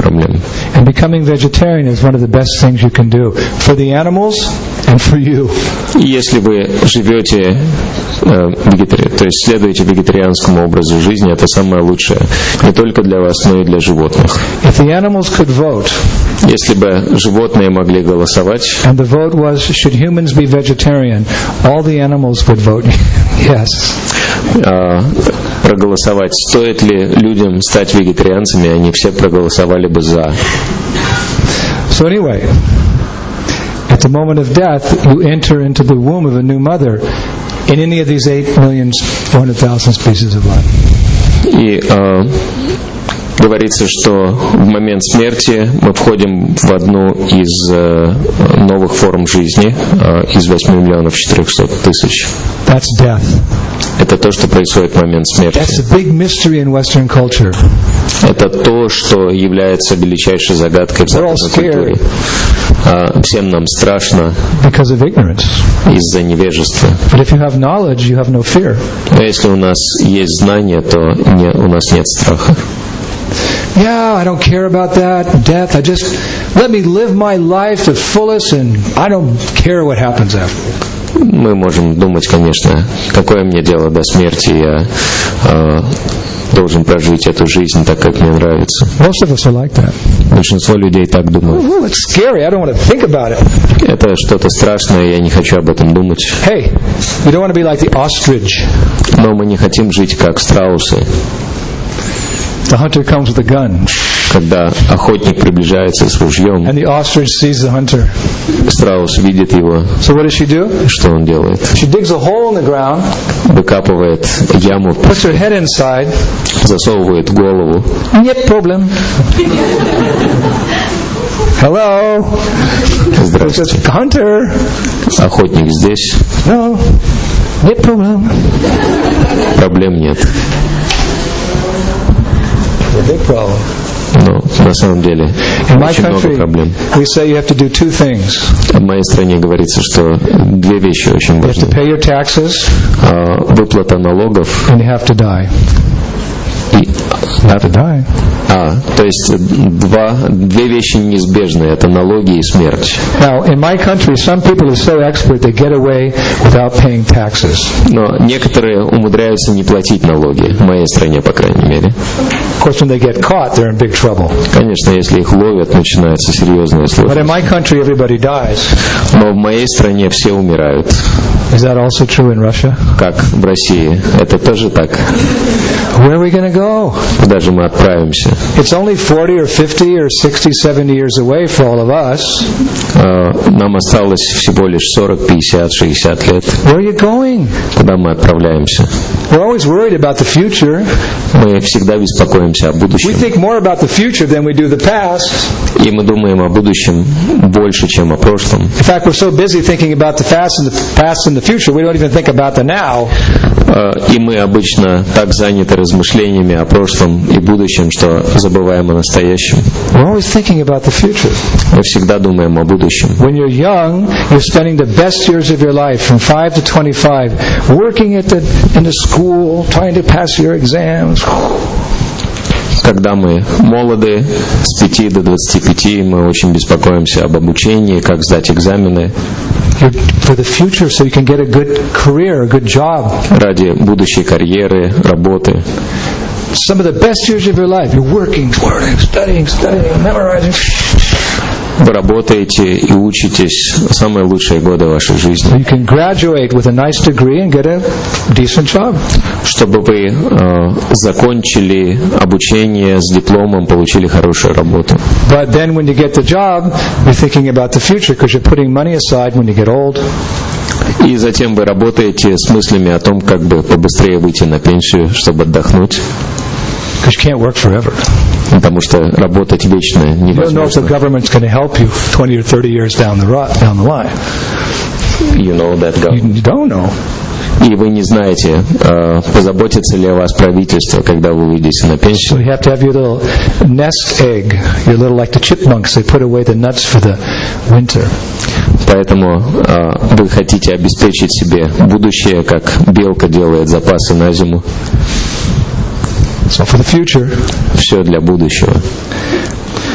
проблем. And becoming vegetarian is one of the best things you can do for the animals and for you. И если вы живете э, вегетари... то есть следуете вегетарианскому образу жизни, это самое лучшее. Не только для вас, но и для животных. If the animals could vote, если бы животные могли голосовать, and the vote was, should humans be vegetarian, all the animals would vote yes. э, проголосовать, стоит ли людям стать вегетарианцами, они все проголосовали бы за. So anyway, at the moment of death, you enter into the womb of a new mother in any of these eight million four hundred thousand species of life. И э, говорится, что в момент смерти мы входим в одну из э, новых форм жизни э, из восьми миллионов четырехсот тысяч. That's death. Это то, что происходит в момент смерти. That's a big mystery in Western culture. Это то, что является величайшей загадкой в западной культуре. А, всем нам страшно because of ignorance. Из-за невежества. But if you have knowledge, you have no fear. Но если у нас есть знание, то не, у нас нет страха. Yeah, I don't care about that death. I just let me live my life to fullest, and I don't care what happens after. Мы можем думать, конечно, какое мне дело до смерти, я э, должен прожить эту жизнь так, как мне нравится. Most of us are like that. Большинство людей так думают. Ooh, it's scary. I don't want to think about it. Это что-то страшное, я не хочу об этом думать. Hey, we don't want to be like the ostrich. Но мы не хотим жить как страусы. The hunter comes with a gun. Когда охотник приближается с ружьем, and the ostrich sees the hunter. Страус видит его. So what does she do? Что он делает? She digs a hole in the ground. Выкапывает яму, puts her head inside. Засовывает голову. Нет проблем. Hello. Здравствуйте. Hunter. Охотник здесь. No. Нет проблем. Проблем нет. Big problem. Но на самом деле очень много проблем. We say you have to do two things. В моей стране говорится, что две вещи очень важны. You have to pay your taxes. Выплата налогов. And you have to die. И you have to die. А, то есть два, две вещи неизбежные, это налоги и смерть. Now, in my country, some people are so expert they get away without paying taxes. Но некоторые умудряются не платить налоги, в моей стране, по крайней мере. Of course, when they get caught, they're in big trouble. Конечно, если их ловят, начинаются серьезные сложности. But in my country, everybody dies. Но в моей стране все умирают. Is that also true in Russia? Как в России. Это тоже так. Where are we going to go? Куда же мы отправимся? It's only forty or fifty or sixty, seventy years away for all of us. Нам осталось всего лишь сорок, пятьдесят, шестьдесят лет. Where are you going? Куда мы отправляемся? We're always worried about the future. Мы всегда беспокоимся о будущем. We think more about the future than we do the past. И мы думаем о будущем больше, чем о прошлом. In fact, we're so busy thinking about the past and the past and the future, we don't even think about the now. И мы обычно так заняты размышлениями о прошлом и будущем, что забываем о настоящем. We're always thinking about the future. Мы всегда думаем о будущем. When you're young, you're spending the best years of your life, from five to twenty-five, working at the in the school, trying to pass your exams. Когда мы молоды, с пяти до двадцати пяти, мы очень беспокоимся об обучении, как сдать экзамены. For the future, so you can get a good career, a good job. Ради будущей карьеры, работы. Some of the best years of your life, you're working, working, studying, studying, memorizing. Вы работаете и учитесь самые лучшие годы вашей жизни. You can graduate with a nice degree and get a decent job. Чтобы вы э, закончили обучение с дипломом, получили хорошую работу. But then when you get the job, you're thinking about the future because you're putting money aside when you get old. И затем вы работаете с мыслями о том, как бы побыстрее выйти на пенсию, чтобы отдохнуть. Because you can't work forever. Потому что работать вечно невозможно. You don't know if the government's going to help you twenty or thirty years down the road, down the line. You know that government. You don't know. И вы не знаете, э, позаботится ли о вас правительство, когда вы выйдете на пенсию. So you have to have your little nest egg, your little like the chipmunks. They put away the nuts for the winter. Поэтому э, вы хотите обеспечить себе будущее, как белка делает запасы на зиму. So for the future, все для будущего.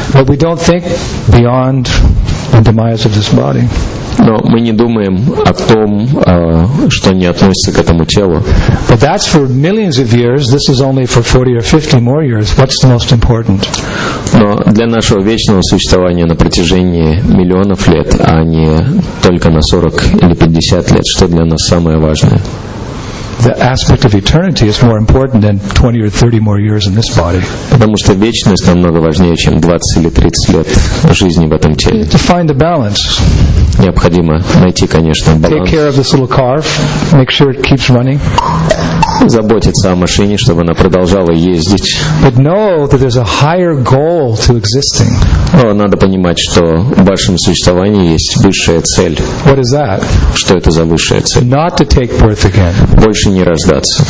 But we don't think beyond the demise of this body. Но мы не думаем о том, что не относится к этому телу. But that's for millions of years. This is only for forty or fifty more years. What's the most important? Но для нашего вечного существования на протяжении миллионов лет, а не только на сорок или пятьдесят лет, что для нас самое важное? The aspect of eternity is more important than twenty or thirty more years in this body. Потому что вечность намного важнее, чем двадцать или тридцать лет жизни в этом теле. To find the balance. Необходимо найти, конечно, баланс. Take care of this little car. Make sure it keeps running. Заботиться о машине, чтобы она продолжала ездить. But know that there's a higher goal to existing. Но надо понимать, что в вашем существовании есть высшая цель. What is that? Что это за высшая цель? Not to take birth again. Больше не рождаться.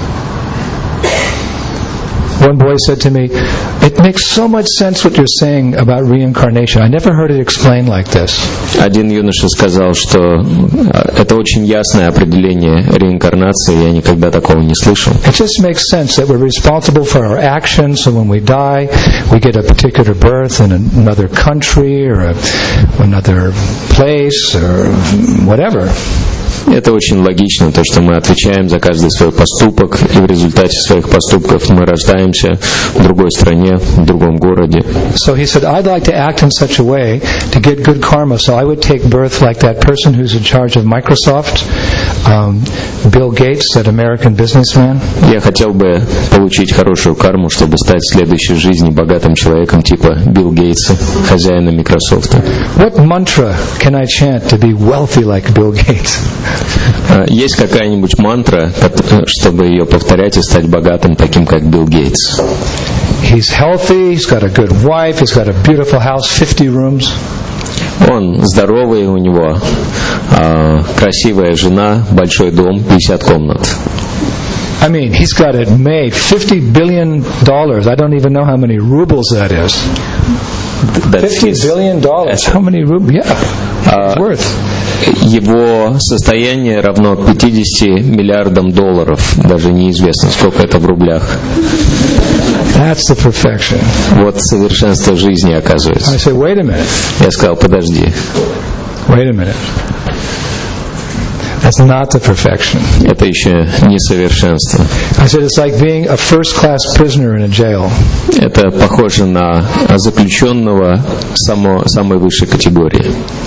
One boy said to me, "It makes so much sense what you're saying about reincarnation. I never heard it explained like this." Один юноша сказал, что это очень ясное определение реинкарнации, я никогда такого не слышал. It just makes sense that we're responsible for our actions, so when we die, we get a particular birth in another country or a, another place or whatever. Это очень логично, то, что мы отвечаем за каждый свой поступок, и в результате своих поступков мы рождаемся в другой стране, в другом городе. So he said, I'd like to act in such a way to get good karma, so I would take birth like that person who's in charge of Microsoft, um, Bill Gates, that American businessman. Я хотел бы получить хорошую карму, чтобы стать в следующей жизни богатым человеком типа Билл Гейтса, хозяина Microsoft. What mantra can I chant to be wealthy like Bill Gates? Есть какая-нибудь мантра, чтобы ее повторять и стать богатым, таким как Билл Гейтс? He's healthy, he's got a good wife, he's got a beautiful house, fifty rooms. Он здоровый, у него э, красивая жена, большой дом, пятьдесят комнат. I mean, he's got it made. fifty billion dollars. I don't even know how many rubles that is. fifty billion dollars. How many rubles? Yeah. Uh, it's worth. Его состояние равно пятидесяти миллиардам долларов. Даже неизвестно, сколько это в рублях. That's the perfection. Вот совершенство жизни, оказывается. I said, wait a minute. Я сказал, подожди. Wait a minute. That's not the perfection. Это еще не совершенство. I said, it's like being a first-class prisoner in a jail. Это похоже на заключенного само, самой высшей категории.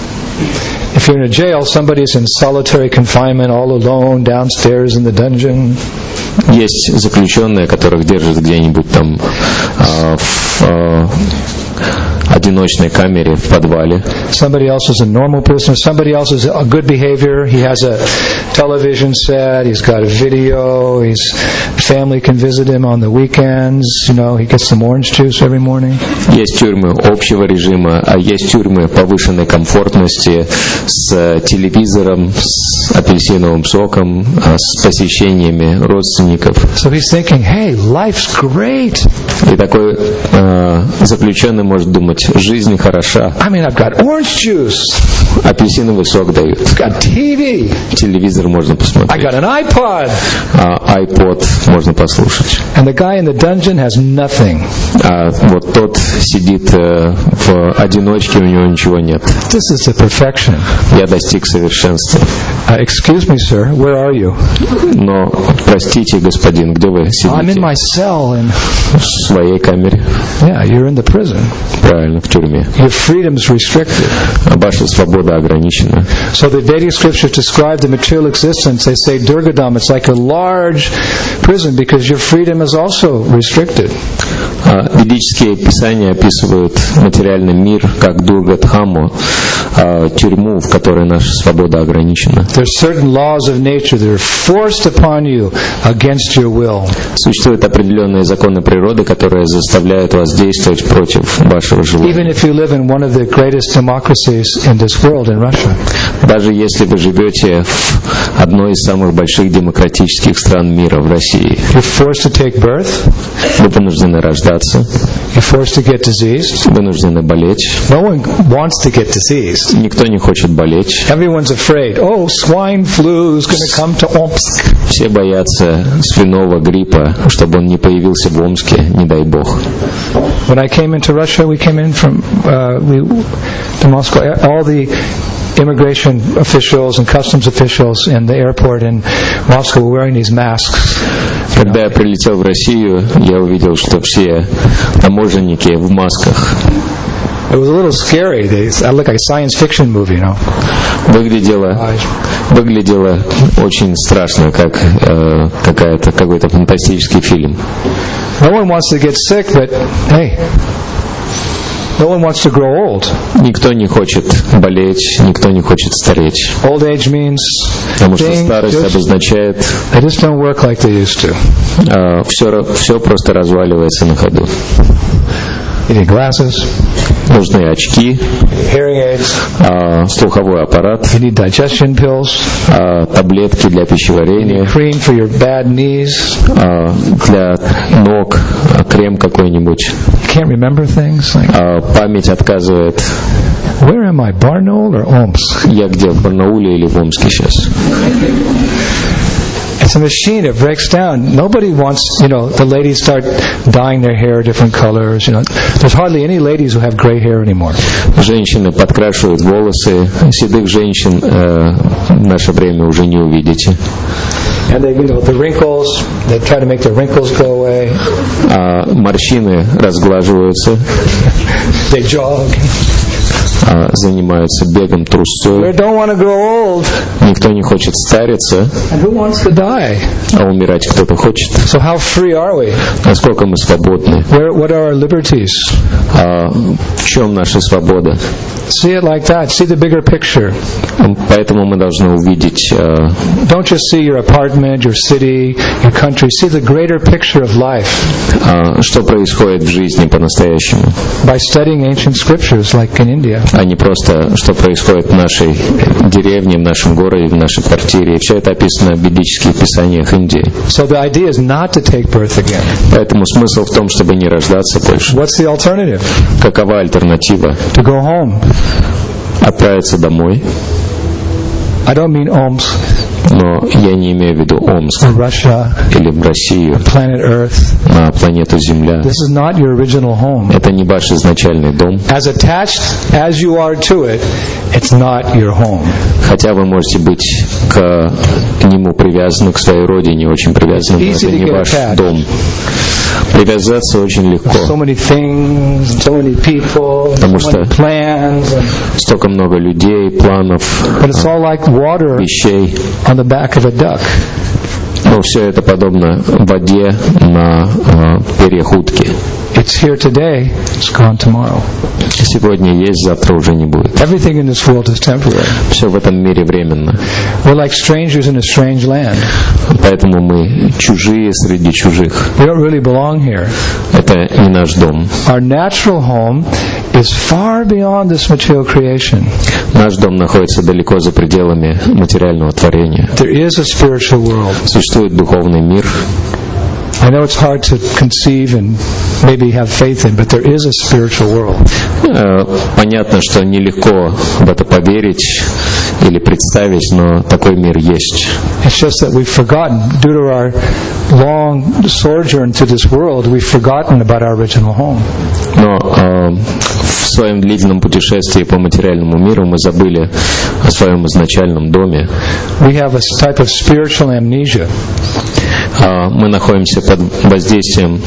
If you're in a jail, somebody's in solitary confinement, all alone, downstairs in the dungeon. Есть заключенные, которых держат где-нибудь там э, в э, одиночной камере в подвале. Somebody else is a normal prisoner. Somebody else is a good behavior. He has a television set. He's got a video. His family can visit him on the weekends. You know, he gets some orange juice every morning. Есть тюрьмы общего режима, а есть тюрьмы повышенной комфортности с телевизором, с апельсиновым соком, с посещениями родственников. So he's thinking, hey, life's great. И такой э, заключенный может думать, жизнь хороша. I mean, I've got orange juice. Апельсиновый сок дают. I've got T V. Телевизор можно посмотреть. I got an iPod. А, iPod можно послушать. And the guy in the dungeon has nothing. А вот тот сидит э, в одиночке, у него ничего нет. This is the perfection. Я достиг совершенства. Uh, excuse me, sir. Where are you? Но, простите, господин, где вы сидите? I'm in my cell in... В своей камере. Yeah, you're in the prison. Правильно, в тюрьме. Your freedom's restricted. Ваша свобода ограничена. So the Vedic scriptures describe the material existence. They say Durgadam, it's like a large prison because your freedom is also restricted. Ведические писания описывают материальный мир как Дургадхаму, тюрьму, в которой наша свобода ограничена. There's certain laws of nature that are forced upon you against your will. Существуют определенные законы природы, которые заставляют вас действовать против вашего желания. Even if you live in one of the greatest democracies in this world, in Russia. Даже если вы живете в одной из самых больших демократических стран мира, в России. You're forced to take birth. Вы вынуждены рождаться. You're forced to get diseased. Вынуждены болеть. No one wants to get diseased. disease. Никто не хочет болеть. Everyone's afraid. Oh, swine flu is going to come to Omsk. Все боятся свиного гриппа, чтобы он не появился в Омске, не дай бог. When I came into Russia, we came in from uh, we, to Moscow. All the immigration officials and customs officials in the airport in Moscow were wearing these masks. Когда я прилетел в Россию, я увидел, что все таможенники в масках. It was a little scary. They looked like a science fiction movie, you know. Выглядело, выглядело очень страшно, как э, какая-то какой-то фантастический фильм. No one wants to get sick, but hey, no one wants to grow old. Никто не хочет болеть, никто не хочет стареть. Old age means потому что старость обозначает, they just don't work like they used to. Э, все, все просто разваливается на ходу. You need glasses. Нужны очки, hearing aids, э, слуховой аппарат, you need digestion pills, э, таблетки для пищеварения, cream for your bad knees, э, для ног, крем какой-нибудь. You can't remember things. Like, э, память отказывает. Where am I, Barnaul or Omsk? Я где, в Барнауле или в Омске сейчас? It's a machine. It breaks down. Nobody wants, you know, the ladies start dyeing their hair different colors. You know, there's hardly any ladies who have gray hair anymore. Женщины подкрашивают волосы. Седых женщин э, в наше время уже не увидите. And they, you know, the wrinkles. They try to make the wrinkles go away. А морщины разглаживаются. They jog. Занимаются бегом, трусцой. Никто не хочет стариться, а умирать кто-то хочет. So how free are we? Насколько мы свободны? Where, what are our liberties? А в чем наша свобода? See it like that. See the bigger picture. Поэтому мы должны увидеть. Uh, Don't just see your apartment, your city, your country. See the greater picture of life. Uh, что происходит в жизни по-настоящему? By studying ancient scriptures, like in India. А не просто, что происходит в нашей деревне, в нашем городе, в нашей квартире. Все это описано в ведических писаниях Индии. So the idea is not to take birth again. Поэтому смысл в том, чтобы не рождаться больше. What's the alternative? Какова альтернатива? To go home. Отправиться домой. I don't mean Omsk. Но я не имею в виду Омск Russia, или в Россию, planet Earth. На планету Земля. This is not your original home. Это не ваш изначальный дом. As attached as you are to it, it's not your home. Хотя вы можете быть к, к нему привязаны, к своей родине, очень привязаны, но это не ваш дом. Привязаться очень легко. So many things, so many people, потому so что many plans, столько много людей, планов, but it's all like water вещей. On the back of a duck. Но все это подобно воде на uh, перьях утки. It's here today, it's gone tomorrow. Сегодня есть, завтра уже не будет. Everything in this world is temporary. Все в этом мире временно. We're like strangers in a strange land. Поэтому мы чужие среди чужих. We don't really belong here. Это не наш дом. Our natural home is far beyond this material creation. Наш дом находится далеко за пределами материального творения. There is a spiritual world. Существует духовный мир. I know it's hard to conceive and maybe have faith in, but there is a spiritual world. Понятно, что нелегко в это поверить или представить, но такой мир есть. It's just that we've forgotten, due to our long sojourn through this world, we've forgotten about our original home. Но э, в своем длительном путешествии по материальному миру мы забыли о своем изначальном доме. We have a type of spiritual amnesia. Мы находимся под воздействием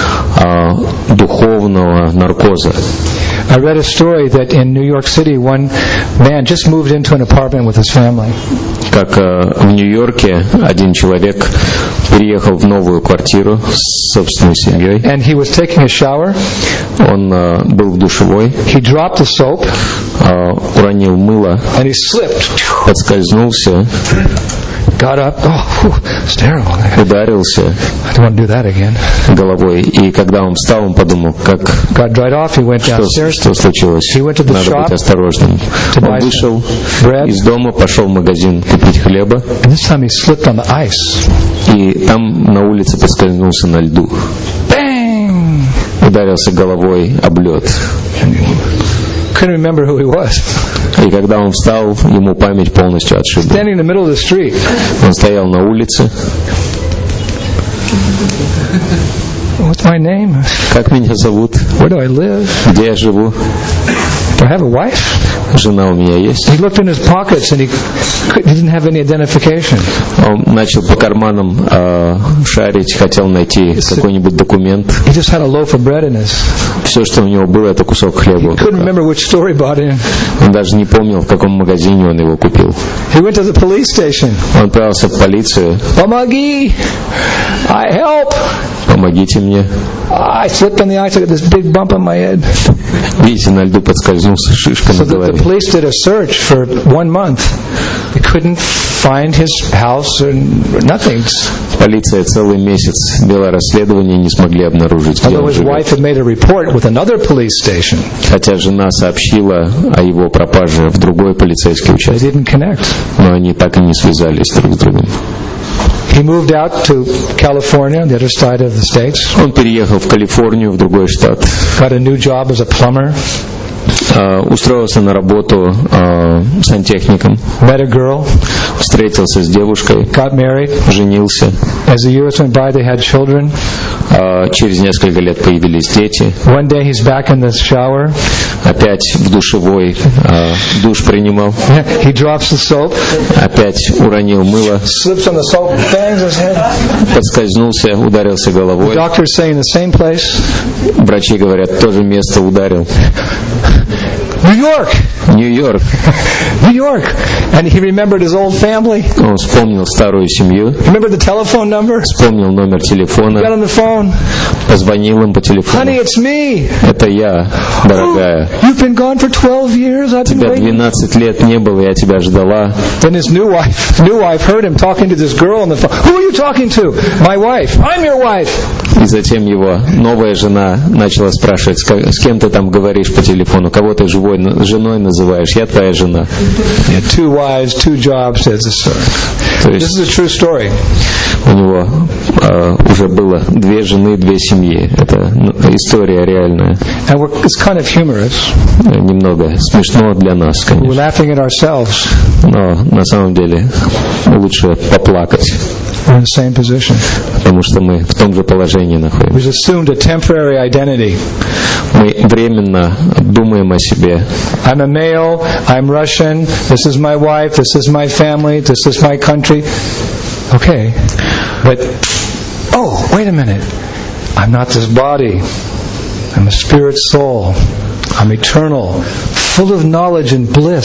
uh, духовного наркоза. I read a story that in New York City, one man just moved into an apartment with his family. Как uh, в Нью-Йорке один человек переехал в новую квартиру с собственной семьей. And he was taking a shower. Он uh, был в душевой. He dropped the soap. Uh, уронил мыло. And he slipped. Подскользнулся. Got up. Oh, whew, it's terrible. Ударился I don't want to do that again. головой. И когда он встал, он подумал, как got dried off. He went downstairs. Что, что случилось? He went to the Надо shop быть осторожным. Он вышел bread. из дома, пошел в магазин купить хлеба. And this time he slipped on the ice. И там на улице поскользнулся на льду. Bang! Ударился головой об лед. couldn't remember who he was. И когда он встал, ему память полностью отшибла. Standing in the middle of the street. Он стоял на улице. What's my name? Как меня зовут? Where do I live? Где я живу? Do I have a wife? Жена у меня есть. He looked in his pockets and he, he didn't have any identification. Он начал по карманам э, шарить, хотел найти какой-нибудь документ. He just had a loaf of bread in his. Все, что у него было, это кусок хлеба. He couldn't remember which store he bought in. Он даже не помнил, в каком магазине он его купил. He went to the police station. Он отправился в полицию. Помоги! I help! Помогите мне. I slipped on the ice. I got this big bump on my head. Видите, на льду подскользнулся, шишка на So the, голове. the police did a search for one month. They couldn't find his house or nothing. Полиция целый месяц вела расследование, не смогли обнаружить, где Although он his wife живет. had made a report with another police station, Хотя жена сообщила о его пропаже в другой полицейский they участок, didn't connect. но они так и не связались друг с другом. He moved out to California, on the other side of the States, Он переехал в Калифорнию, в другой штат, got a new job as a plumber, э, устроился на работу э, сантехником, met a girl, встретился с девушкой, got married. женился. As the years went by, they had children. Э, через несколько лет появились дети. One day he's back in the shower. Опять в душевой э, душ принимал. He drops the soap, Опять уронил мыло, slips on the soap, bangs his head. подскользнулся, ударился The головой. doctor's saying the same place. Врачи говорят, то же место ударил. New York! Нью-Йорк. New York! And he remembered his old family. Он вспомнил старую семью, Remember the telephone number? вспомнил номер Got телефона, on the phone. позвонил им по Honey, телефону. it's me. Это я, дорогая. You've been gone for twelve years. I've been Тебя waiting. двенадцать лет не было, я тебя ждала. Then his new wife, new wife heard him talking to this girl on the phone. Who are you talking to? My wife. I'm your wife. И затем его новая жена начала спрашивать, с ка- с кем ты там говоришь по телефону, кого ты живой, женой называешь, я твоя жена. He had two wives, two jobs, says the story. То This есть is a true story. у него э, уже было две жены, две семьи. Это ну, история реальная. And we're, it's kind of humorous. Немного смешно для нас, We're конечно. laughing at ourselves. Но на самом деле лучше поплакать, We're in the same position. потому что мы в том же положении находимся. We've assumed a temporary identity. Мы временно думаем о себе. I'm a male, I'm Russian, this is my wife, this is my family, this is my country. Okay. But, oh, wait a minute. I'm not this body. I'm a spirit soul. I'm eternal, full of knowledge and bliss.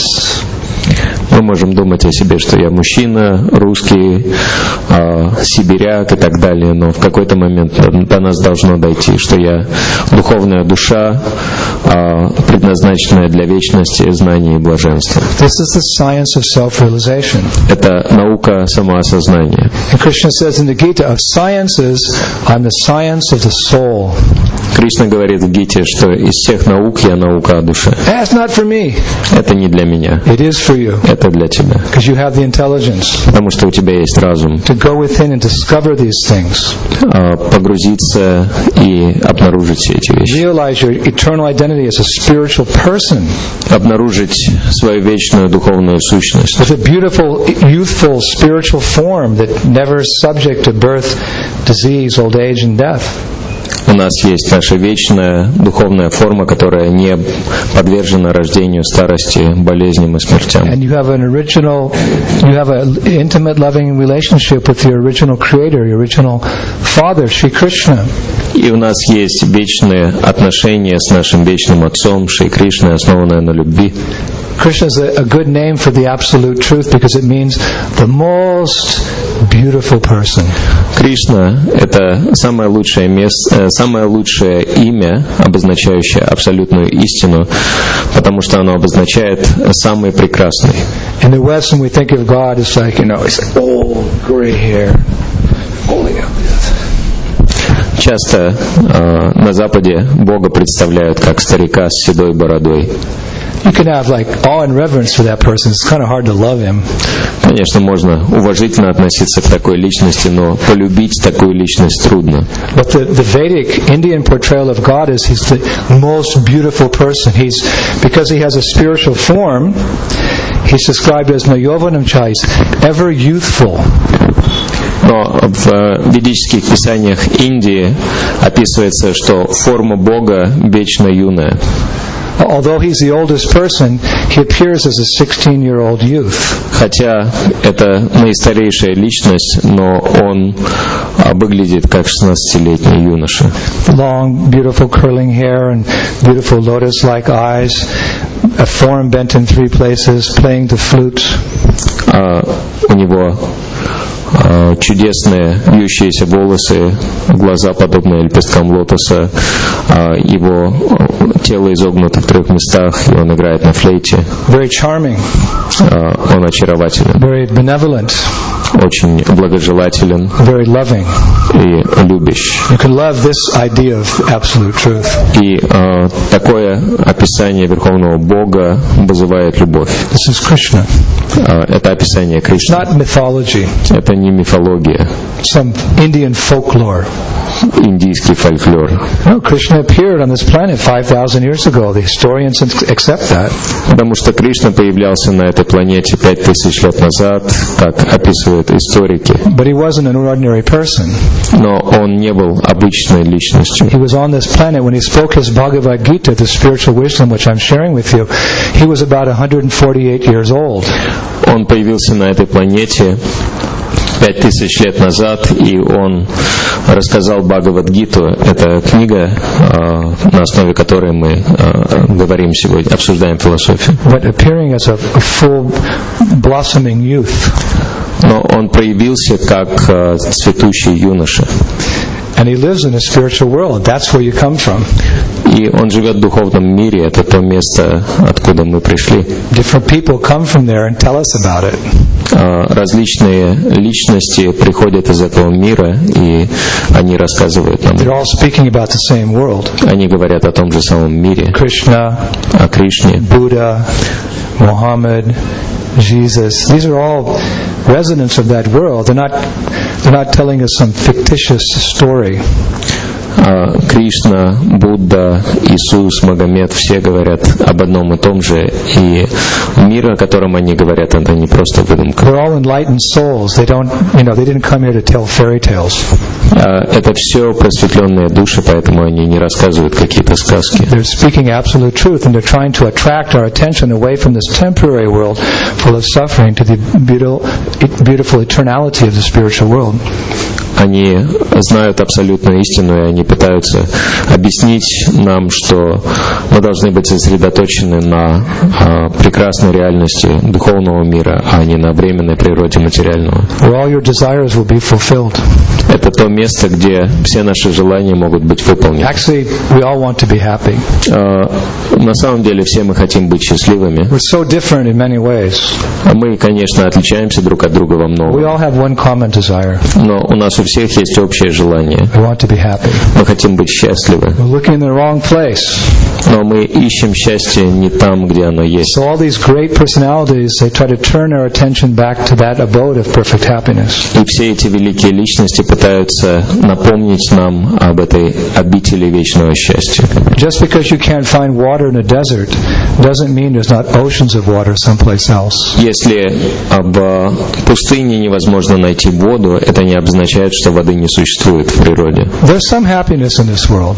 Мы можем думать о себе, что я мужчина, русский, э, сибиряк и так далее, но в какой-то момент до нас должно дойти, что я духовная душа, э, предназначенная для вечности, знания и блаженства. This is the science of self-realization. Это наука самоосознания. And Krishna says in the Gita, of sciences, I'm the science of the soul. Кришна говорит в Гите, что из всех наук я наука о душе. That's not for me. Это не для меня, It is for you. это для тебя. Because you have the intelligence Потому что у тебя есть разум. to go within and discover these things. Э, погрузиться и обнаружить все эти вещи. Realize your eternal identity as a spiritual person Обнаружить свою вечную духовную сущность. with a beautiful, youthful, spiritual form that never is subject to birth, disease, old age, and death. У нас есть наша вечная духовная форма, которая не подвержена рождению, старости, болезням и смертям. And you have an original, you have an intimate, loving relationship with your original creator, your original father, Sri Krishna. И у нас есть вечные отношения с нашим вечным Отцом, Шри Кришной, основанные на любви. Krishna is a, a good name for the absolute truth because it means the most beautiful person. Кришна — это самое лучшее место, самое лучшее имя, обозначающее абсолютную истину, потому что оно обозначает самый прекрасный. In the West, when we think of God, it's like, you know, it's like, oh, gray hair, holding up. Часто э, на Западе Бога представляют как старика с седой бородой. you can have like awe and reverence for that person. It's kind of hard to love him. Конечно, можно уважительно относиться к такой личности, но полюбить такую личность трудно. But the, the Vedic Indian portrayal of God is he's the most beautiful person. He's because he has a spiritual form. He's described as Nayovanam Chais, ever youthful. Но в ведических писаниях Индии описывается, что форма Бога вечно юная. Although he's the oldest person, he appears as a sixteen-year-old youth. Хотя это наистарейшая личность, но он выглядит как шестнадцатилетний юноша. Long, beautiful curling hair and beautiful lotus-like eyes, a form bent in three places, playing the flute. А у него чудесные вьющиеся волосы, глаза, подобные лепесткам лотоса, его тело изогнуто в трех местах, и он играет на флейте. Very charming. Он очарователен. Very benevolent. Очень благожелателен. Very loving. И любящий. You can love this idea of absolute truth. И э, такое описание Верховного Бога вызывает любовь. This is Krishna. Э, это описание Кришны. It's not mythology. Это не мифология. Some Indian folklore. Индийский фольклор. No, Krishna appeared on this planet five thousand years ago. The historians accept that. Потому что Кришна появлялся на этой планете пять тысяч лет назад, как описывают историки. But he wasn't an ordinary person. Но он не был обычной личностью. He was on this planet when he spoke his Bhagavad Gita, the spiritual wisdom which I'm sharing with you. He was about one hundred forty-eight years old. Он появился на этой планете пять тысяч лет назад, и он рассказал Бхагавад-гиту. Это книга, на основе которой мы говорим сегодня, обсуждаем философию. But appearing as a full blossoming youth. Но он проявился как цветущий юноша. And he lives in a spiritual world. That's where you come from. И он живет в духовном мире. Это то место, откуда мы пришли. Different people come from there and tell us about it. Различные личности приходят из этого мира, и они рассказывают нам. They're all speaking about the same world. Они говорят о том же самом мире. Krishna, о Кришне, Buddha, Muhammad, Jesus. These are all residents of that world. They're not they're not telling us some fictitious story. Кришна, Будда, Иисус, Магомед, все говорят об одном и том же, и мир, о котором они говорят, это не просто выдумка. They're all enlightened souls. They don't, you know, they didn't come here to tell fairy tales. Это все просветленные души, поэтому они не рассказывают какие-то сказки. They're speaking absolute truth, and they're trying to attract our attention away from this temporary world full of suffering to the beautiful, beautiful eternality of the spiritual world. Они знают абсолютную истину, и они пытаются объяснить нам, что мы должны быть сосредоточены на а, прекрасной реальности духовного мира, а не на временной природе материального. Where all your desires will be fulfilled. Это то место, где все наши желания могут быть выполнены. Actually, we all want to be happy. А, на самом деле, все мы хотим быть счастливыми. We're so different in many ways. Мы, конечно, отличаемся друг от друга во многом. We all have one common desire. Но у нас у всех есть общее желание. We want to be happy. Мы хотим быть счастливы. We're looking in the wrong place. Но мы ищем счастье не там, где оно есть. So all these great personalities, they try to turn our attention back to that abode of perfect happiness. И все эти великие личности пытаются напомнить нам об этой обители вечного счастья. Just because you can't find water in a desert doesn't mean there's not oceans of water someplace else. Если в пустыне невозможно найти воду, это не означает, что воды не существует в природе. There's some happiness in this world.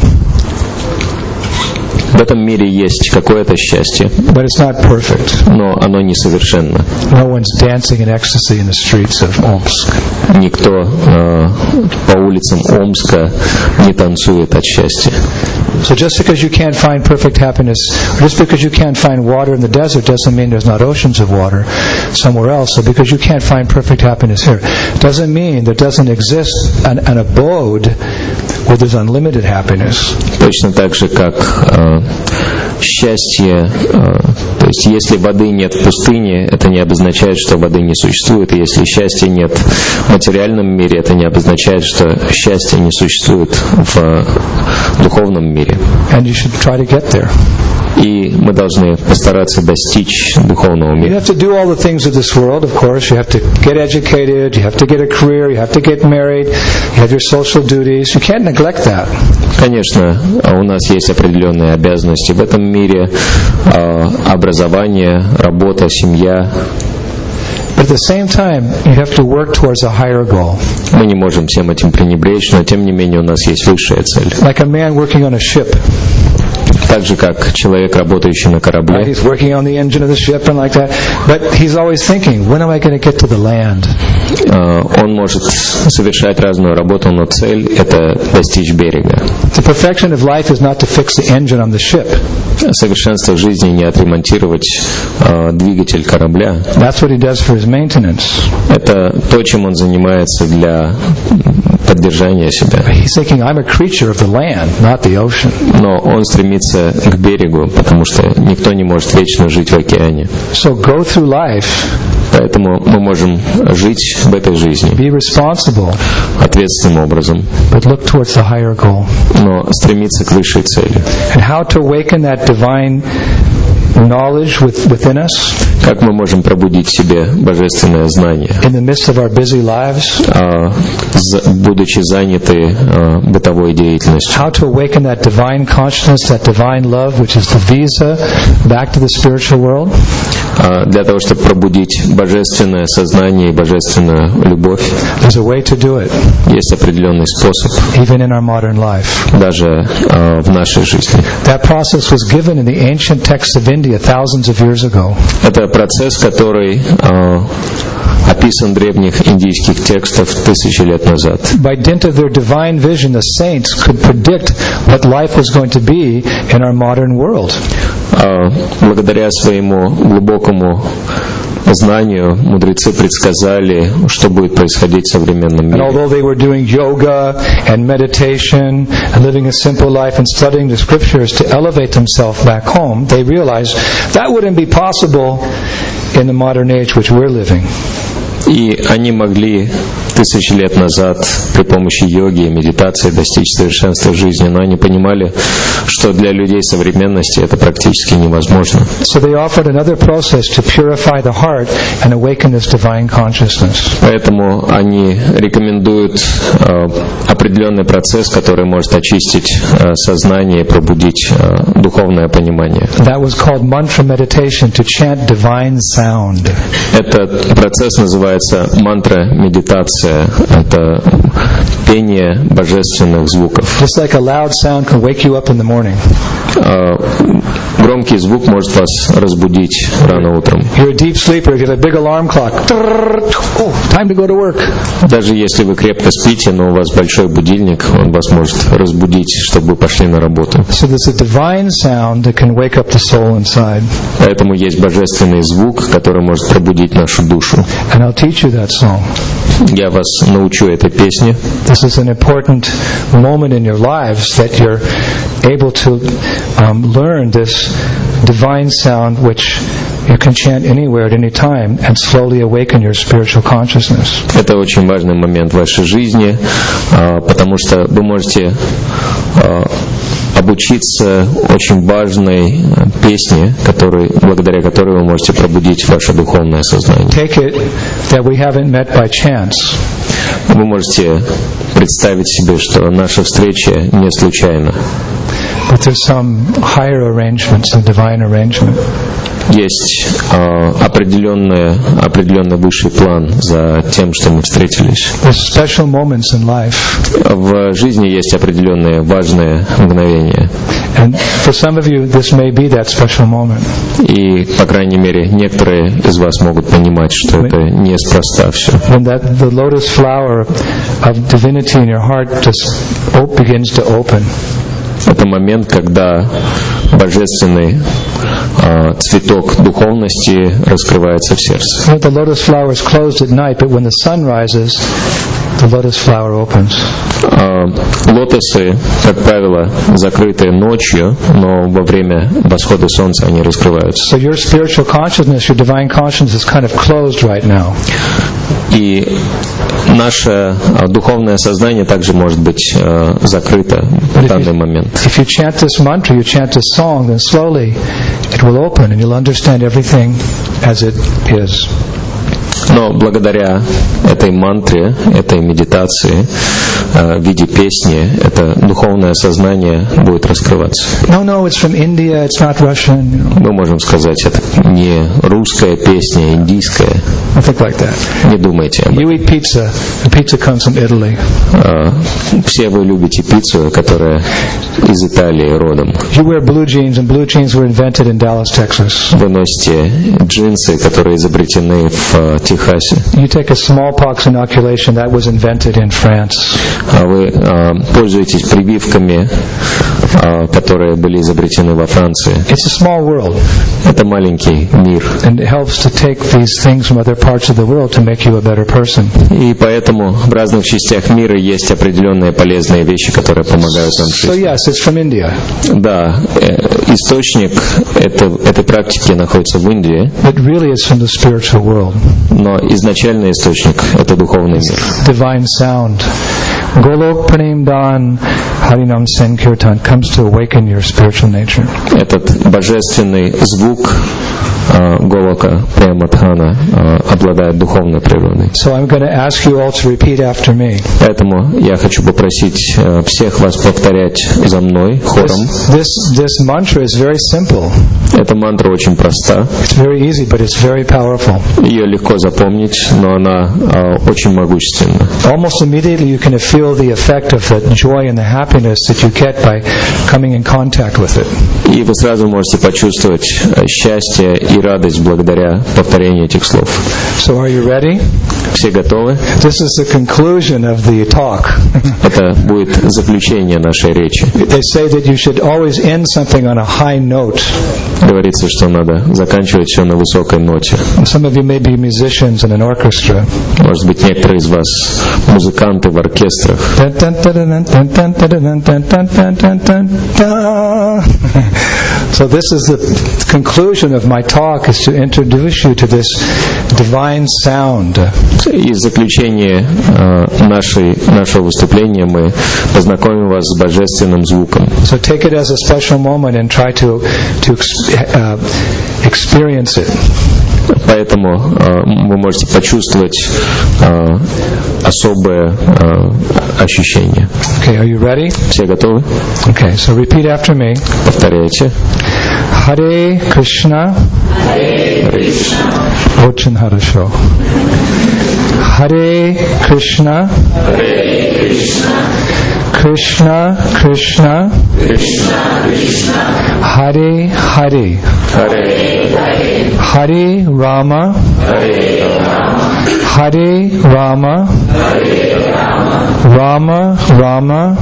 В этом мире есть какое-то счастье, but it's not perfect. Но оно несовершенно. No one's dancing in ecstasy in the streets of Omsk. Никто э, по улицам Омска не танцует от счастья. So just because you can't find perfect happiness, or just because you can't find water in the desert, doesn't mean there's not oceans of water somewhere else. So because you can't find perfect happiness here, doesn't mean there doesn't exist an, an abode where there's unlimited happiness. Точно так же, как э, счастье, то есть если воды нет в пустыне, это не обозначает, что воды не существует, и если счастья нет в материальном мире, это не обозначает, что счастья не существует в духовном мире. And you should try to get there. И мы должны постараться достичь духовного You мира. have to do all the things of this world, of course. You have to get educated, you have to get a career, you have to get married, you have your social duties. You can't neglect that. Конечно, у нас есть определенные обязанности в этом мире, образование, работа, семья. But at the same time, you have to work towards a higher goal. Мы не можем всем этим пренебречь, но тем не менее у нас есть высшая цель. Like a man working on a ship. Так же, как человек, работающий на Right? корабле, He's working on the engine of the ship and like that. But he's always thinking, when am I going to get to the land? э, он может совершать разную работу, но цель — это достичь берега. The perfection of life is not to fix the engine on the ship. Совершенство жизни не отремонтировать э, двигатель корабля. That's what he does for his maintenance. Это то, чем он занимается для поддержания себя. He's thinking, I'm a creature of the land, not the ocean. Но он стремится к берегу, потому что никто не может вечно жить в океане. So go through life, Поэтому мы можем жить в этой жизни be responsible, ответственным образом, but look towards the higher goal. но стремиться к высшей цели. And how to awaken that divine knowledge with, within us Как мы можем пробудить в себе божественное знание, in the midst of our busy lives? а, за- будучи заняты а, бытовой деятельностью? How to awaken that divine consciousness, that divine love, which is the visa back to the spiritual world? А, Для того, чтобы пробудить божественное сознание и божественную любовь, There's a way to do it, есть определенный способ, even in our modern life. даже а, в нашей жизни. That process was given in the ancient texts of India thousands of years ago. Это процесс, который а, описан в древних индийских текстах тысячи лет назад. By dint of their divine vision, the saints could predict what life was going to be in our modern world. А, Благодаря своему глубокому знанию мудрецы предсказали, что будет происходить в современном And мире. although they were doing yoga and meditation and living a simple life and studying the scriptures to elevate themselves back home, they realized that wouldn't be possible in the modern age which we're living. И они могли тысячи лет назад при помощи йоги и медитации достичь совершенства жизни, но они понимали, что для людей современности это практически невозможно. So they offered another process to purify the heart and awaken this divine consciousness. Поэтому они рекомендуют э, определенный процесс, который может очистить э, сознание и пробудить э, духовное понимание. That was called mantra meditation, to chant divine sound. Этот процесс называется мантра-медитация. Это пение божественных звуков. Just like a loud sound can wake you up in the morning. Э, Громкий звук может вас разбудить рано утром. You're a deep sleeper, if you have a big alarm clock. Oh, time to go to work. Даже если вы крепко спите, но у вас большой будильник, он вас может разбудить, чтобы вы пошли на работу. So there's a divine sound that can wake up the soul inside. Поэтому есть божественный звук, который может пробудить нашу душу. And I'll teach you that song. Я вас научу этой песне. This is an important moment in your lives that you're able to um, learn this divine sound which you can chant anywhere at any time and slowly awaken your spiritual consciousness. Это очень важный момент в вашей жизни, а, потому что вы можете а, обучиться очень важной песне, который, благодаря которой вы можете пробудить ваше духовное сознание. Take it that we haven't met by chance. Вы можете представить себе, что наша встреча не случайна. But there's some higher arrangement, some divine arrangement. Есть э, определенный, определенный высший план за тем, что мы встретились. There's special moments in life. В жизни есть определенные важные мгновения. And for some of you, this may be that special moment. И, по крайней мере, некоторые из вас могут понимать, что это неспроста все. When that the lotus flower of divinity in your heart just op- begins to open. Это момент, когда божественный э, цветок духовности раскрывается в сердце. You know, the lotus flower is closed at night, but when the sun rises, the lotus flower opens. Лотосы, как правило, закрыты ночью, но во время восхода солнца они раскрываются. So your spiritual consciousness, your divine consciousness is kind of closed right now. И наше духовное сознание также может быть э, закрыто в данный момент. If you chant this mantra, you chant this song, then slowly it will open and you'll understand everything as it is. Но благодаря этой мантре, этой медитации, э, в виде песни, это духовное сознание будет раскрываться. No, no, it's from India, it's not Russian. You know. Мы можем сказать, это не русская песня, индийская. Nothing like that. Не думайте об этом. You eat pizza. The pizza comes from Italy. Э, все вы любите пиццу, которая из Италии родом. You wear blue jeans, and blue jeans were invented in Dallas, Texas. Вы носите джинсы, которые изобретены в э, Техасе. You take a smallpox inoculation that was invented in France. А вы э, пользуетесь прививками, э, которые были изобретены во Франции. It's a small world. Это маленький мир. And it helps to take these things from other parts of the world to make you a better person. И поэтому в разных частях мира есть определенные полезные вещи, которые помогают нам жить. So yes, it's from India. Да, э, источник это, этой практики находится в Индии. But really it's from the spiritual world. Но изначальный источник – это духовный мир. Divine sound. Golok Pranim Dan Harinam Sankirtan comes to awaken your spiritual nature. Этот божественный звук э, Голока Премадхана э, обладает духовной природой. So I'm going to ask you all to repeat after me. Поэтому я хочу попросить э, всех вас повторять за мной хором. This, this, this mantra is very simple. Эта мантра очень проста. It's very easy, but it's very powerful. Ее легко запомнить, но она э, очень могущественна. Almost immediately you can feel the effect of the joy and the happiness that you get by coming in contact with it. И вы сразу можете почувствовать счастье и радость благодаря повторению этих слов. So are you ready? Все готовы? This is the conclusion of the talk. Это будет заключение нашей речи. They say that you should always end something on a high note. Говорится, что надо заканчивать все на высокой ноте. Some of you may be musicians in an orchestra. Может быть, некоторые из вас музыканты в оркестрах. So this is the conclusion of my talk, is to introduce you to this divine sound. И в заключение э, нашей, нашего выступления мы познакомим вас с божественным звуком. So take it as a special moment and try to to uh, experience it. Поэтому э, вы можете почувствовать э, особое э, ощущение. Okay, are you ready? Все готовы? Okay, so repeat after me. Повторяйте. Hare Krishna. Hare Krishna. Очень хорошо. Hare Krishna. Hare Krishna. Krishna Krishna. Krishna Krishna. Hare Hare. Hare Hare. Hare Rama. Hare Rama. Hare Rama. Hare Rama. Rama Rama.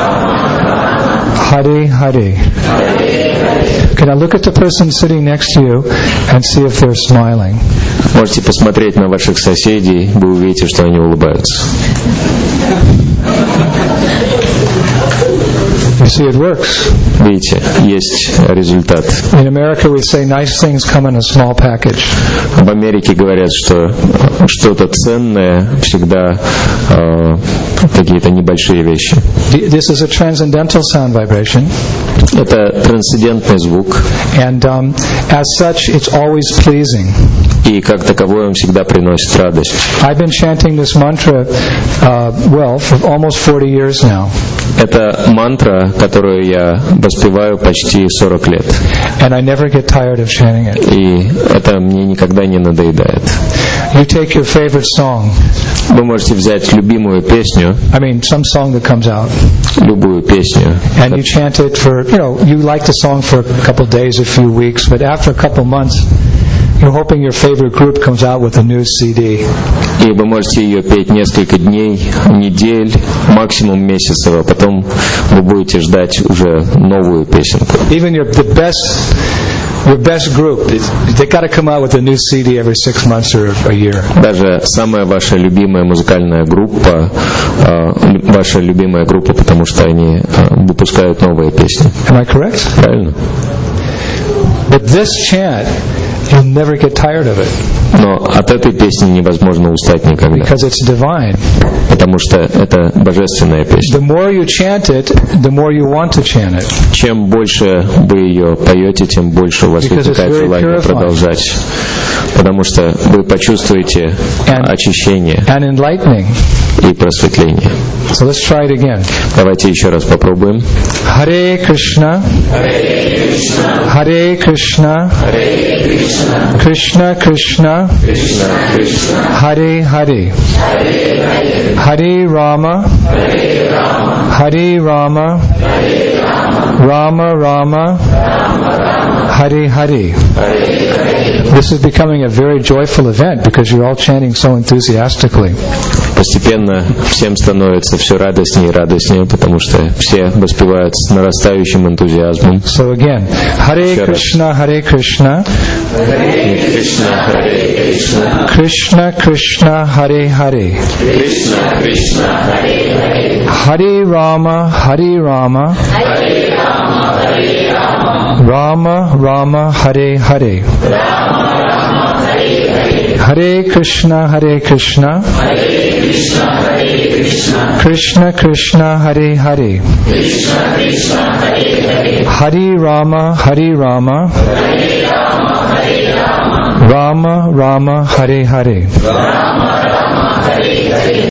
Hare Hare. Can I look at the person sitting next to you and see if they're smiling? Можете посмотреть на ваших соседей, вы увидите, что они улыбаются. You see, it works. Видите, есть результат. In America, we say nice things come in a small package. В Америке говорят, что что-то ценное всегда э, какие-то небольшие вещи. This is a transcendental sound vibration. Это трансцендентный звук. And um, as such, it's always pleasing. И как таковой он всегда приносит радость. I've been chanting this mantra, uh, well, for almost forty years now. Это мантра, которую я воспеваю почти сорок лет. And I never get tired of chanting it. И это мне никогда не надоедает. You take your favorite song. Вы можете взять любимую песню. I mean, some song that comes out. Любую песню. And you chant it for, you know, you like the song for a couple of days, a few weeks, but after a couple of months, you're hoping your favorite group comes out with a new си ди. И вы можете ее петь несколько дней, недель, максимум месяцев, а потом вы будете ждать уже новую песенку. Even your the best Your best group, they got to come out with a new си ди every six months or a year. Даже самая ваша любимая музыкальная группа, э, ваша любимая группа, потому что они э, выпускают новые песни. Am I correct? Правильно? But this chant, you'll never get tired of it. Но от этой песни невозможно устать никогда. Because it's divine. Потому что это божественная песня. The more you chant it, the more you want to chant it. Чем больше вы ее поете, тем больше у вас возникает желание продолжать. Потому что вы почувствуете and, очищение and enlightening. И просветление. So let's try it again. Давайте еще раз попробуем. Харе Кришна, Харе Кришна, Кришна Кришна, Харе Харе, Харе Рама, Харе Рама, Rama Rama, Hare Hare. This is becoming a very joyful event because you're all chanting so enthusiastically. Постепенно всем становится все радостнее и радостнее, потому что все воспевают с нарастающим энтузиазмом. So again, Hare Krishna, Hare Krishna, Krishna Krishna, Hare Hare, Hare Rama, Hare Rama, Rama Rama, Hare Hare, Hare Krishna, Hare Krishna, Krishna Krishna, Hare Hare, Hare Rama, Hare Rama, Rama Rama, Hare Hare.